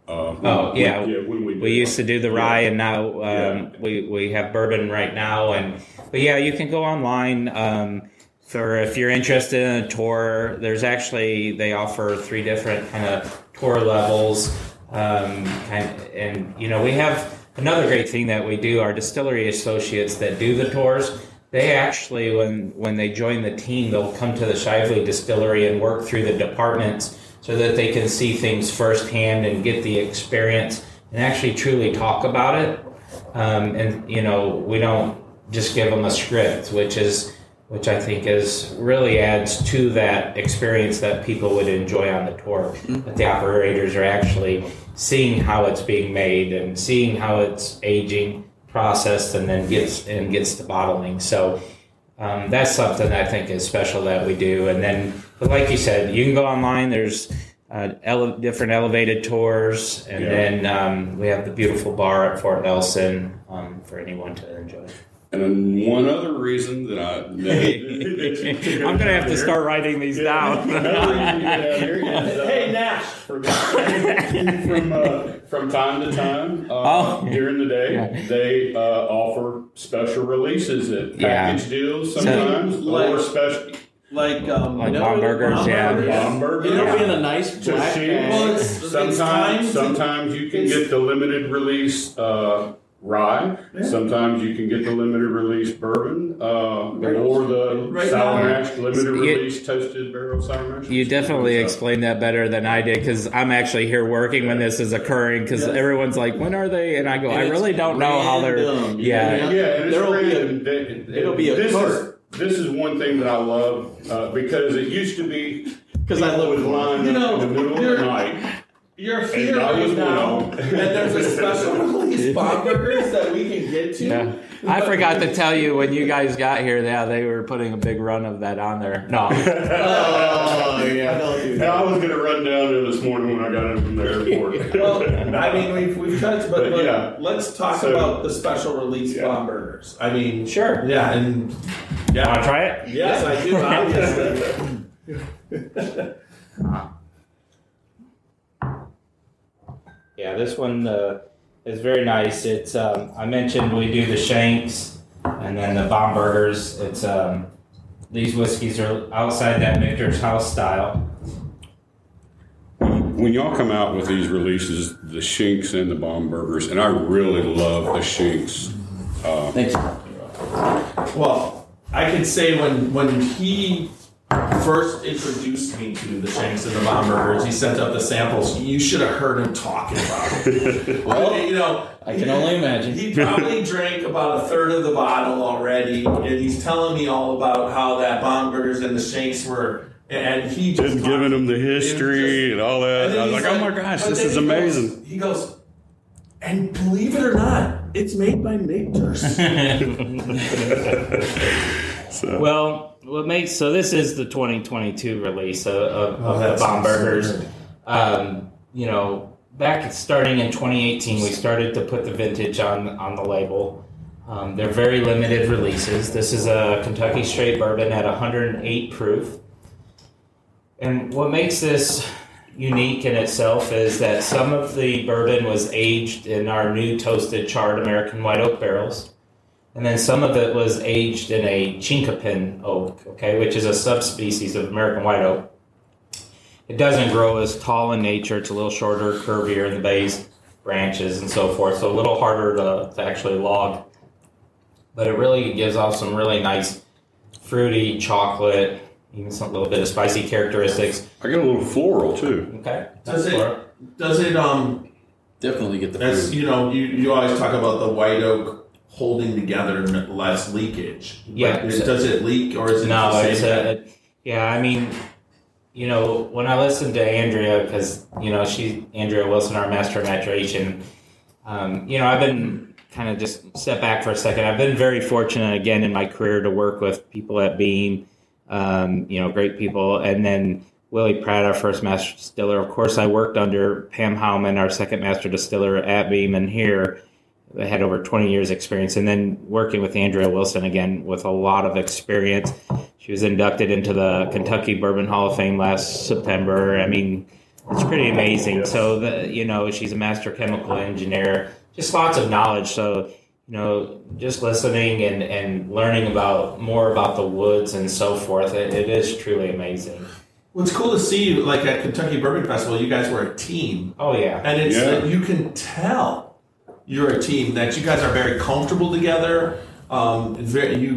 We used to do the rye, and now we have bourbon right now. But you can go online. For if you're interested in a tour, they offer 3 different kind of tour levels, and we have another great thing that we do. Our distillery associates that do the tours, they actually when they join the team, they'll come to the Shively Distillery and work through the departments so that they can see things firsthand and get the experience and actually truly talk about it. We don't just give them a script, which I think really adds to that experience that people would enjoy on the tour. That the operators are actually seeing how it's being made and seeing how it's aging, processed, and then gets to bottling. So that's something I think is special that we do. And then, but like you said, you can go online. There's different elevated tours, and then we have the beautiful bar at Fort Nelson for anyone to enjoy. And then one other reason that I'm going to have to start writing these down. Hey, Nash. From time to time, during the day, they offer special releases at package deals sometimes, or special. Like Bomburgers, Bomburgers. You know, being a nice black bag. Sometimes you can get the limited release rye. Yeah. Sometimes you can get the limited release bourbon, or the sour mash, limited release toasted barrel sour mash. You definitely explained that better than I did, because I'm actually here working when this is occurring, because everyone's like, when are they? And I go, I really don't know how they're... And it'll be a cart. This is one thing that I love, because it used to be... Because I live with line in the middle of the night. You're here right now, and there's a special release Bomburgers that we can get to. Yeah. I forgot to tell you, when you guys got here, they were putting a big run of that on there. No. Oh, yeah. And I was going to run down there this morning when I got in from the airport. Well, I mean, we've touched, but yeah. Let's talk about the special release Bomburgers. I mean, sure. Yeah, and want to try it? Yes, I do, obviously. Yeah, this one is very nice. It's I mentioned we do the Shanks and then the Bomburgers. It's these whiskeys are outside that Michter's House style. When y'all come out with these releases, the Shanks and the Bomburgers, and I really love the Shanks. Thank you. Well, I can say when he first introduced me to the Shanks and the Bomburgers, he sent up the samples. You should have heard him talking about it. Well, you know, I can only imagine. He probably drank about a third of the bottle already, and he's telling me all about how that Bomburgers and the Shanks were. And he just giving him the history and all that. And I was like, oh my gosh, this is amazing. He goes, and believe it or not, it's made by Michter's. Well, this is the 2022 release of the Bomburgers. You know, back starting in 2018, we started to put the vintage on the label. They're very limited releases. This is a Kentucky straight bourbon at 108 proof. And what makes this unique in itself is that some of the bourbon was aged in our new toasted charred American white oak barrels. And then some of it was aged in a chinkapin oak, which is a subspecies of American white oak. It doesn't grow as tall in nature. It's a little shorter, curvier in the base, branches, and so forth. So a little harder to actually log. But it really gives off some really nice fruity chocolate, even some little bit of spicy characteristics. I get a little floral too. Okay. Does it definitely get the fruit? Fruit. You know, you always talk about the white oak holding together less leakage. Yeah. Does it leak, or is it the same? I mean, you know, when I listened to Andrea, because, you know, Andrea Wilson, our master of maturation, you know, I've been kind of just step back for a second. I've been very fortunate again in my career to work with people at Beam, you know, great people. And then Willie Pratt, our first master distiller. Of course, I worked under Pam Howman, our second master distiller at Beam, and here I had over 20 years experience. And then working with Andrea Wilson again with a lot of experience. She was inducted into the Kentucky Bourbon Hall of Fame last September. I mean, it's pretty amazing. So, you know, she's a master chemical engineer, just lots of knowledge. So, you know, just listening and learning more about the woods and so forth, it is truly amazing. Well, it's cool to see, like at Kentucky Bourbon Festival, you guys were a team. Oh, yeah. And it's you can tell you're a team, that you guys are very comfortable together. If you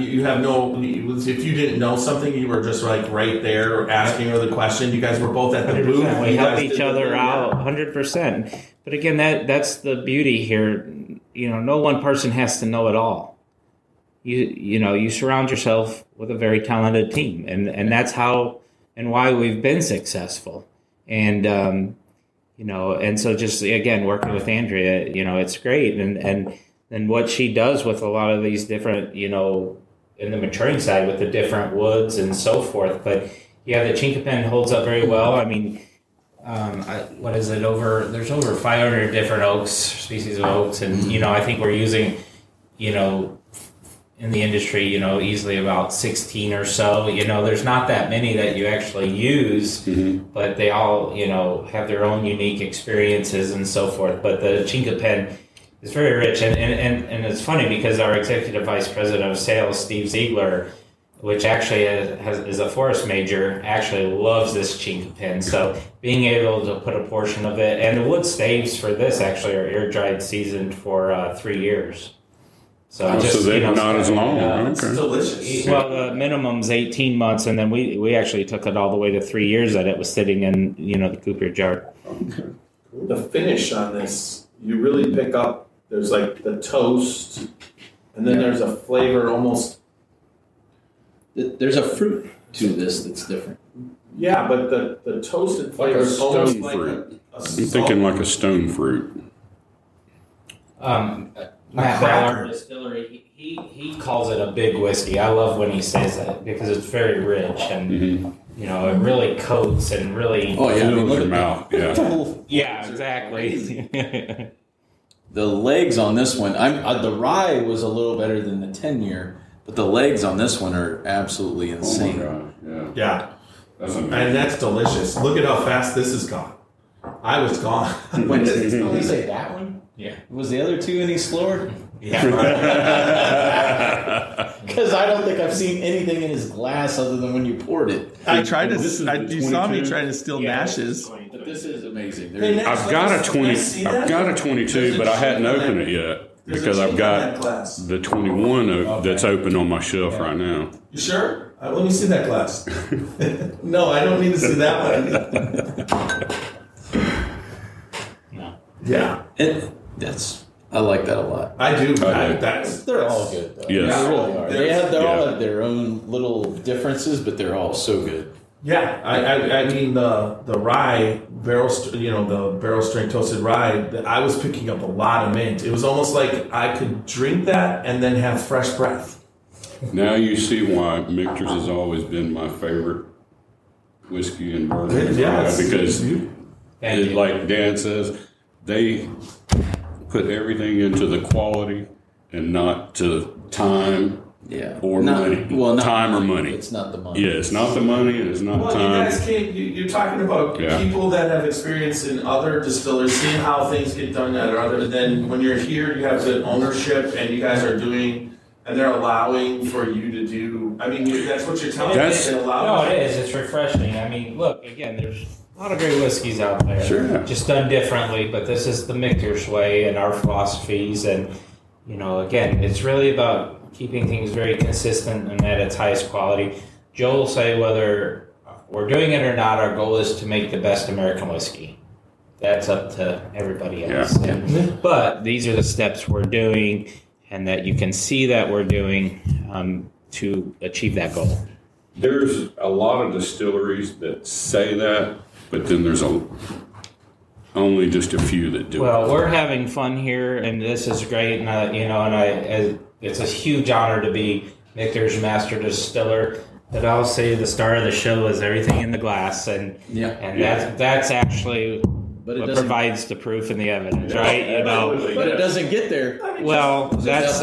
didn't know something, you were just like right there asking her the question. You guys were both at the booth. We help each other out 100%. But again, that's the beauty here. You know, no one person has to know it all. You know, you surround yourself with a very talented team, and that's how and why we've been successful. And you know, and so just again working with Andrea, you know, it's great, and what she does with a lot of these different, you know, in the maturing side with the different woods and so forth. But yeah, the chinkapin holds up very well. I mean, what is it? There's over 500 different species of oaks, and you know, I think we're using, you know, in the industry, easily about 16 or so. There's not that many that you actually use, but they all, have their own unique experiences and so forth. But the Chinca pen is very rich. And it's funny because our executive vice president of sales, Steve Ziegler, which actually is a forest major, actually loves this Chinca pen. So being able to put a portion of it, and the wood staves for this actually are air-dried seasoned for 3 years. So they're not as long. It's delicious. Well, the minimum's 18 months, and then we actually took it all the way to 3 years that it was sitting in, the cooper jar. Okay. The finish on this, you really pick up, there's like the toast, and then there's a flavor almost... There's a fruit to this that's different. Yeah, but the toasted flavor is almost like fruit. I'm thinking like a stone fruit. Matt Ballard Distillery, he calls it a big whiskey. I love when he says that because it's very rich and it really coats and really. Oh yeah, look at your mouth. Yeah. Yeah, exactly. The legs on this one, the rye was a little better than the 10-year, but the legs on this one are absolutely insane. Oh my God. Yeah. That's amazing. And that's delicious. Look at how fast this is gone. I was gone. Did you say that one? Yeah. Was the other two any slower? Yeah. Because I don't think I've seen anything in his glass other than when you poured it. I tried to. You saw me trying to steal Nash's. But this is amazing. I've got a 20. I've got a 22, but I hadn't opened it yet because I've got the 21 that's open on my shelf right now. You sure? Let me see that glass. No, I don't need to see that one. No. Yeah. I like that a lot. I do. They're all good, though. Yes. They really are. They all have their own little differences, but they're all so good. Yeah, I mean the rye barrel, the barrel strength toasted rye. I was picking up a lot of mint. It was almost like I could drink that and then have fresh breath. Now you see why Michter's has always been my favorite whiskey and bourbon. Yeah, because like Dan says, they put everything into the quality and not to time or money. Well, time or money. It's not the money. Yeah, it's not the money and it's not time. You guys you're talking about people that have experience in other distillers, seeing how things get done at other than when you're here, you have the ownership and you guys are doing, and they're allowing for you to do, I mean, that's what you're telling me. No, it is. It's refreshing. I mean, look, again, there's a lot of great whiskeys out there. Sure. Just done differently, but this is the Michter's way and our philosophies. And, again, it's really about keeping things very consistent and at its highest quality. Joe will say whether we're doing it or not, our goal is to make the best American whiskey. That's up to everybody else. Yeah. But these are the steps we're doing and that you can see that we're doing to achieve that goal. There's a lot of distilleries that say that, but then there's only just a few that do it. Well, we're having fun here, and this is great. And it's a huge honor to be Michter's master distiller. But I'll say the star of the show is everything in the glass, and that's actually what provides the proof and the evidence, right? But it doesn't get there. Well, that's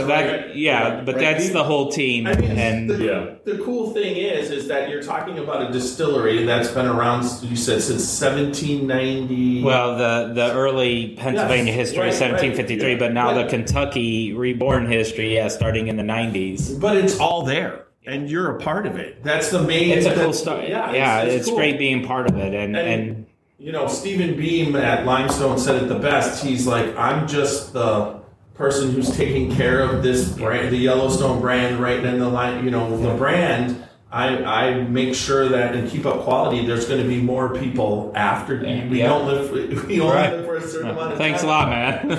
the whole team. I mean, the cool thing is that you're talking about a distillery that's been around, you said, since 1790. Well, the early Pennsylvania history, 1753, but now the Kentucky reborn history, starting in the 90s. But it's all there. And you're a part of it. That's the main... It's a cool story. Yeah, it's cool. Great being part of it. And Stephen Beam at Limestone said it the best. He's like, I'm just the person who's taking care of this brand, the Yellowstone brand, right in the line. The brand. I make sure that and keep up quality. There's going to be more people after. We don't live. We only live for a certain amount of time. Thanks a lot, man.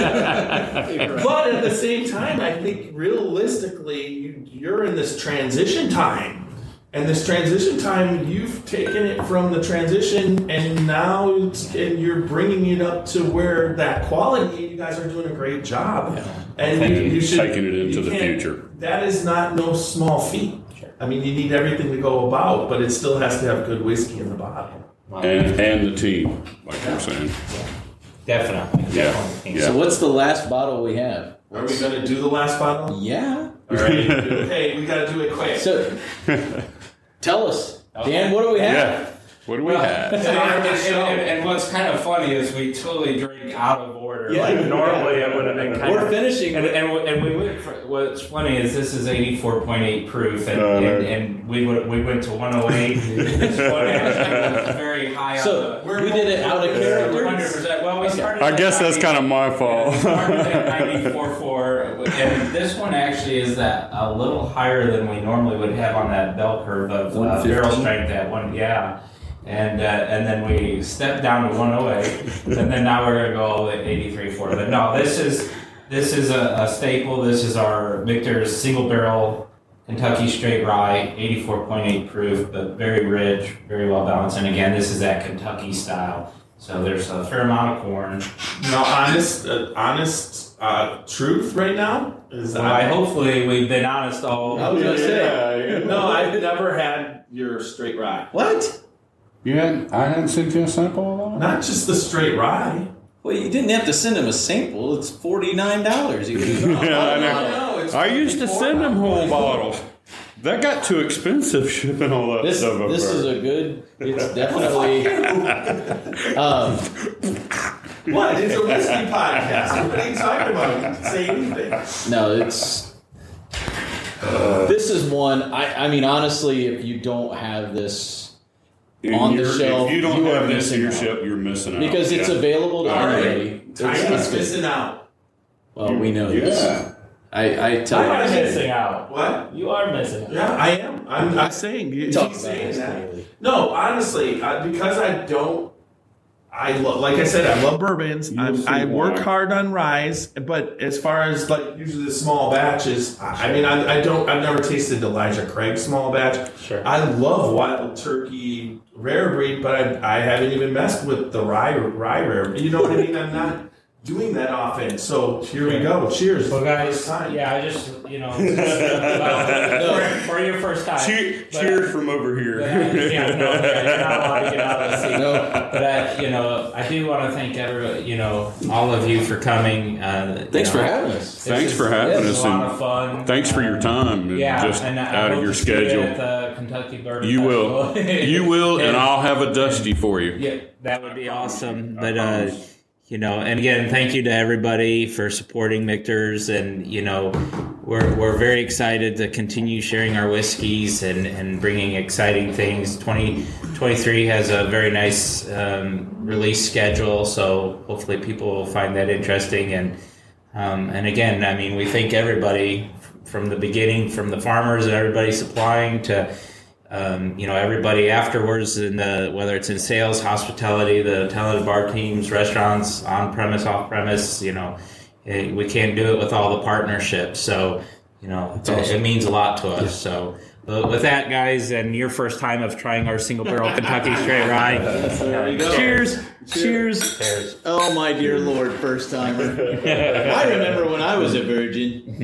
But at the same time, I think realistically, you're in this transition time. And this transition time, you've taken it from the transition, and now you're bringing it up to where that quality. You guys are doing a great job, and you should taking it into the future. That is not no small feat. I mean, you need everything to go about, but it still has to have good whiskey in the bottle. And the team, like you're saying. Definitely. Yeah. So what's the last bottle we have? Are we going to do the last bottle? Yeah. All right. Okay, we got to do it quick. So, tell us, Dan, what do we have? Yeah. What do we have? And what's kind of funny is we totally drink out of order. Like normally it would have been kind We're of... finishing. And we went for... What's funny is this is 84.8 proof, and we went to 108. This one actually was very high So, on the... we did it out of character? 100%. Well, we started... I guess that's kind of my fault. We started at 94.4, and this one actually is that a little higher than we normally would have on that bell curve of barrel strength at one. Yeah. And then we stepped down to 108, and then now we're going to go all the 83.4. But no, this is a staple. This is our Michter's single barrel Kentucky straight rye, 84.8 proof, but very rich, very well balanced. And again, this is that Kentucky style. So there's a fair amount of corn. No, honest truth right now is hopefully we've been honest all. I was going to say. No, I've never had your straight rye. What? I hadn't sent you a sample of that? Not just the straight rye. Well, you didn't have to send him a sample. It's $49. You could I know. I used to send them whole bottles. That got too expensive shipping all that stuff up This there. is a good... It's definitely... What? It's a whiskey podcast. What are you talking about? You can say anything. No, it's... this is one... I mean, honestly, if you don't have this... on the shelf, if you don't have this in your missing out. ship, you're missing out. Because it's available to everybody. Tiny's missing out. Well, we know this. I tell You are you. missing out. What? You are missing out. Yeah, I am. I'm saying. He's Talk about saying this that. daily. No, honestly, because I don't. Like I said, I love bourbons. I work hard on ryes, but as far as like usually the small batches, I mean, I don't. I've never tasted Elijah Craig's small batch. Sure. I love Wild Turkey Rare Breed, but I haven't even messed with the rye rare. You know what I mean? I'm not doing that often. So here we go. Cheers. Well, guys, First time. yeah, I just, for your first time. Cheers from over here. You're not allowed to get out of the seat. No. But, I do want to thank everybody, all of you for coming. Thanks for having us. Thanks for having us. It's a lot of fun. Thanks for your time and just and out of your schedule. At the Kentucky Bourbon You will. Festival. You will, and I'll have a Dusty for you. Yeah, that would be awesome. But, and again, thank you to everybody for supporting Michter's, and we're very excited to continue sharing our whiskeys and bringing exciting things. 2023 has a very nice release schedule, so hopefully people will find that interesting. And again, I mean, we thank everybody from the beginning, from the farmers and everybody supplying to. Everybody afterwards, whether it's in sales, hospitality, the talented bar teams, restaurants, on-premise, off-premise, we can't do it with all the partnerships. So, it means a lot to us. Yeah. So, with that, guys, and your first time of trying our single barrel Kentucky straight rye, cheers. Oh, my dear Lord, first timer. I remember when I was a virgin.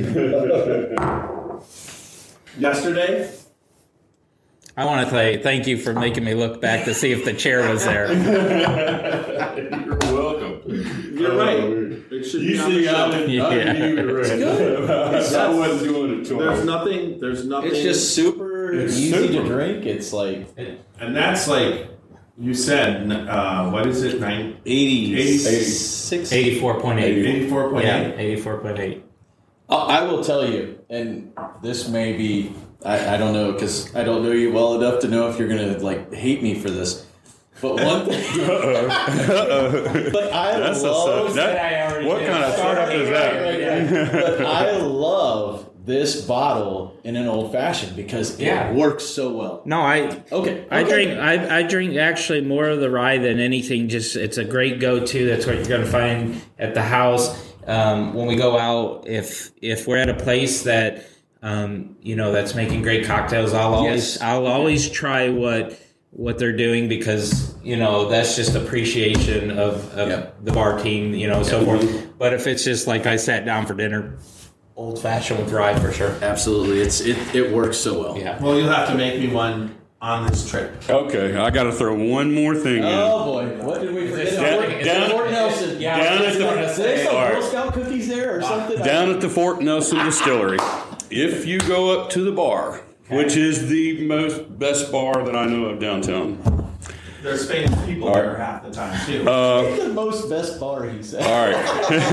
Yesterday? I want to say thank you for making me look back to see if the chair was there. You're welcome. You're right. It should be on the shelf. You're right. I wasn't doing it to him. There's nothing. It's just super easy to drink. It's like... And that's like, you said, what is it? 86? 84.8. 84.8? Yeah, 84.8. I will tell you, and this may be... I don't know, because I don't know you well enough to know if you're going to, hate me for this. But one thing... But I love... What kind of startup is that? But I love this bottle in an old-fashioned because it works so well. No, I drink actually more of the rye than anything. Just it's a great go-to. That's what you're going to find at the house. When we go out, if we're at a place that... that's making great cocktails. I'll always try what they're doing because that's just appreciation of the bar team, so forth. But if it's just like I sat down for dinner, old fashioned with rye for sure. Absolutely, it works so well. Yeah. Well, you'll have to make me one on this trip. Okay, I got to throw one more thing in. Oh boy, what did we forget? Fort Nelson. Down at the Girl Scout cookies there or something? Down at the Fort Nelson Distillery. If you go up to the bar, which is the best bar that I know of downtown. There's famous people there half the time, too. The most best bar, he said. All right.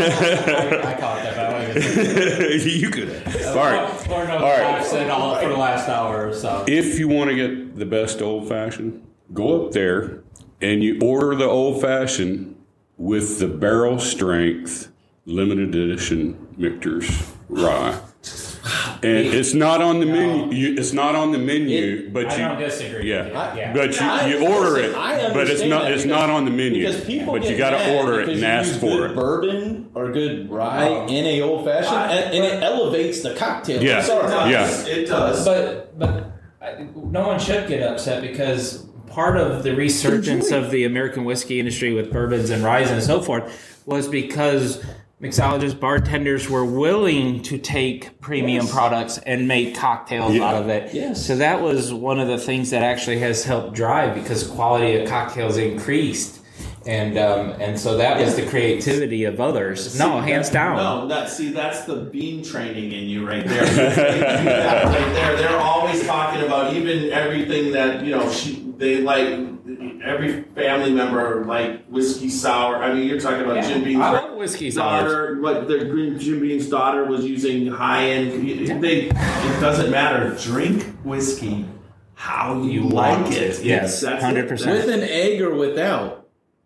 I caught that. You could. All right. Or no, I've said all for the last hour or so. If you want to get the best old-fashioned, go up there and you order the old-fashioned with the barrel strength limited edition Michter's rye. And it's not on the menu. It's not on the menu, but I don't disagree. Yeah, but you order it, but it's not. It's not on the menu. But you got to order it and ask for it. Bourbon or good rye in a old fashioned, and it elevates the cocktail. Yeah, it does. But no one should get upset because part of the resurgence of the American whiskey industry with bourbons and ryes and so forth was because mixologists, bartenders were willing to take premium products and make cocktails out of it. Yes. So that was one of the things that actually has helped drive because quality of cocktails increased. And so that was the creativity of others. Hands down. That's the bean training in you right there. Right there. They're always talking about even everything that, they like. Every family member like whiskey sour. I mean, you're talking about Jim Beam's whiskey daughter. Jim Beam's daughter was using high end. It doesn't matter. Drink whiskey how you like it. Yes, 100%. With an egg or without.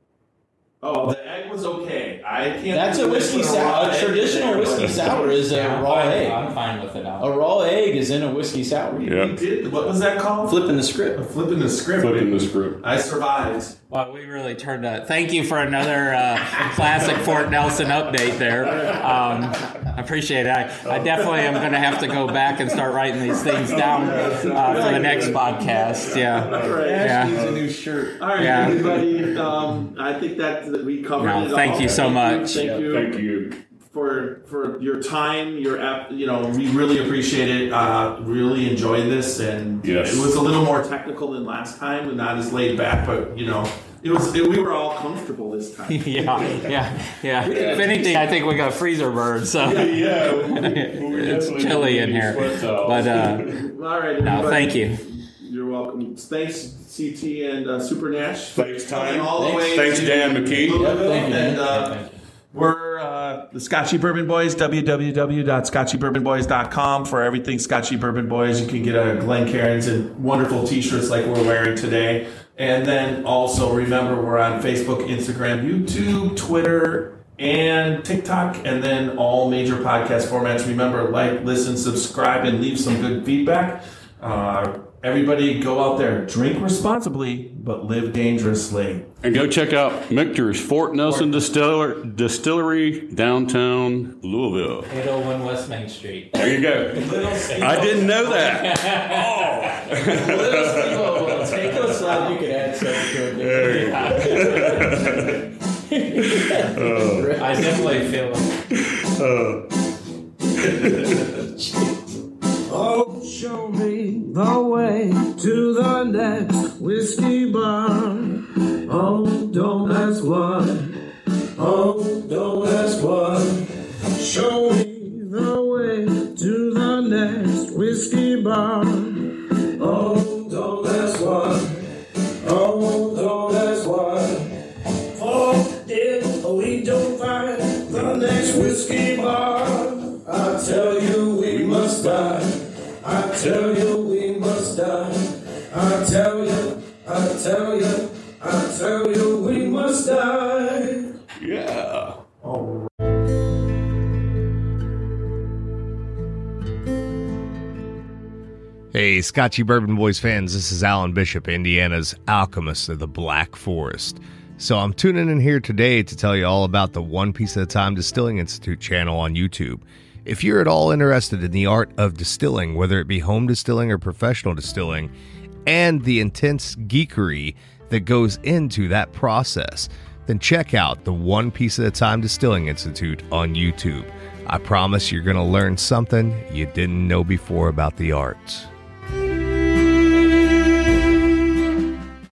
Oh, the egg was okay. I can't. That's a whiskey sour. A traditional whiskey sour is a raw egg. I'm fine with it now. A raw egg is in a whiskey sour. Yeah. We did. What was that called? Flipping the script. Flipping the script. I survived. Well, we really turned out. Thank you for another classic Fort Nelson update there. I appreciate it. I definitely am going to have to go back and start writing these things down for the next podcast. Yeah. Ash needs a new shirt. All right, everybody. I think that we covered it all. Thank you so much. Thank you. For your time, we really appreciate it. Really enjoyed this, and it was a little more technical than last time, and not as laid back. But we were all comfortable this time. Yeah. If anything, I think we got freezer birds. So it's chilly in here. But all right, no, thank you. You're welcome. Thanks, CT and Super Nash. Thanks, Time. Thanks, Dan McKee. We're the Scotchy Bourbon Boys, www.scotchybourbonboys.com for everything Scotchy Bourbon Boys. You can get a Glencairns and wonderful t-shirts like we're wearing today. And then also remember we're on Facebook, Instagram, YouTube, Twitter, and TikTok, and then all major podcast formats. Remember, like, listen, subscribe, and leave some good feedback. Everybody go out there, drink responsibly, but live dangerously. And go check out Michter's Fort Nelson Distillery, downtown Louisville. 801 West Main Street. There you go. I didn't know that. Little take a slide. You could add something to it. I definitely feel it. Oh, show me the way to the next whiskey bar. Oh, don't ask why. Oh, don't ask why. Show me the way to the next whiskey bar. Oh, don't ask why. Oh, don't ask why. Oh, if we don't find the next whiskey bar, I tell you we must die. I tell you we must die. I tell you we must die. Yeah. All right. Hey, Scotchy Bourbon Boys fans, this is Alan Bishop, Indiana's alchemist of the Black Forest. So I'm tuning in here today to tell you all about the One Piece at a Time Distilling Institute channel on YouTube. If you're at all interested in the art of distilling, whether it be home distilling or professional distilling, and the intense geekery that goes into that process, then check out the One Piece at a Time Distilling Institute on YouTube. I promise you're going to learn something you didn't know before about the arts.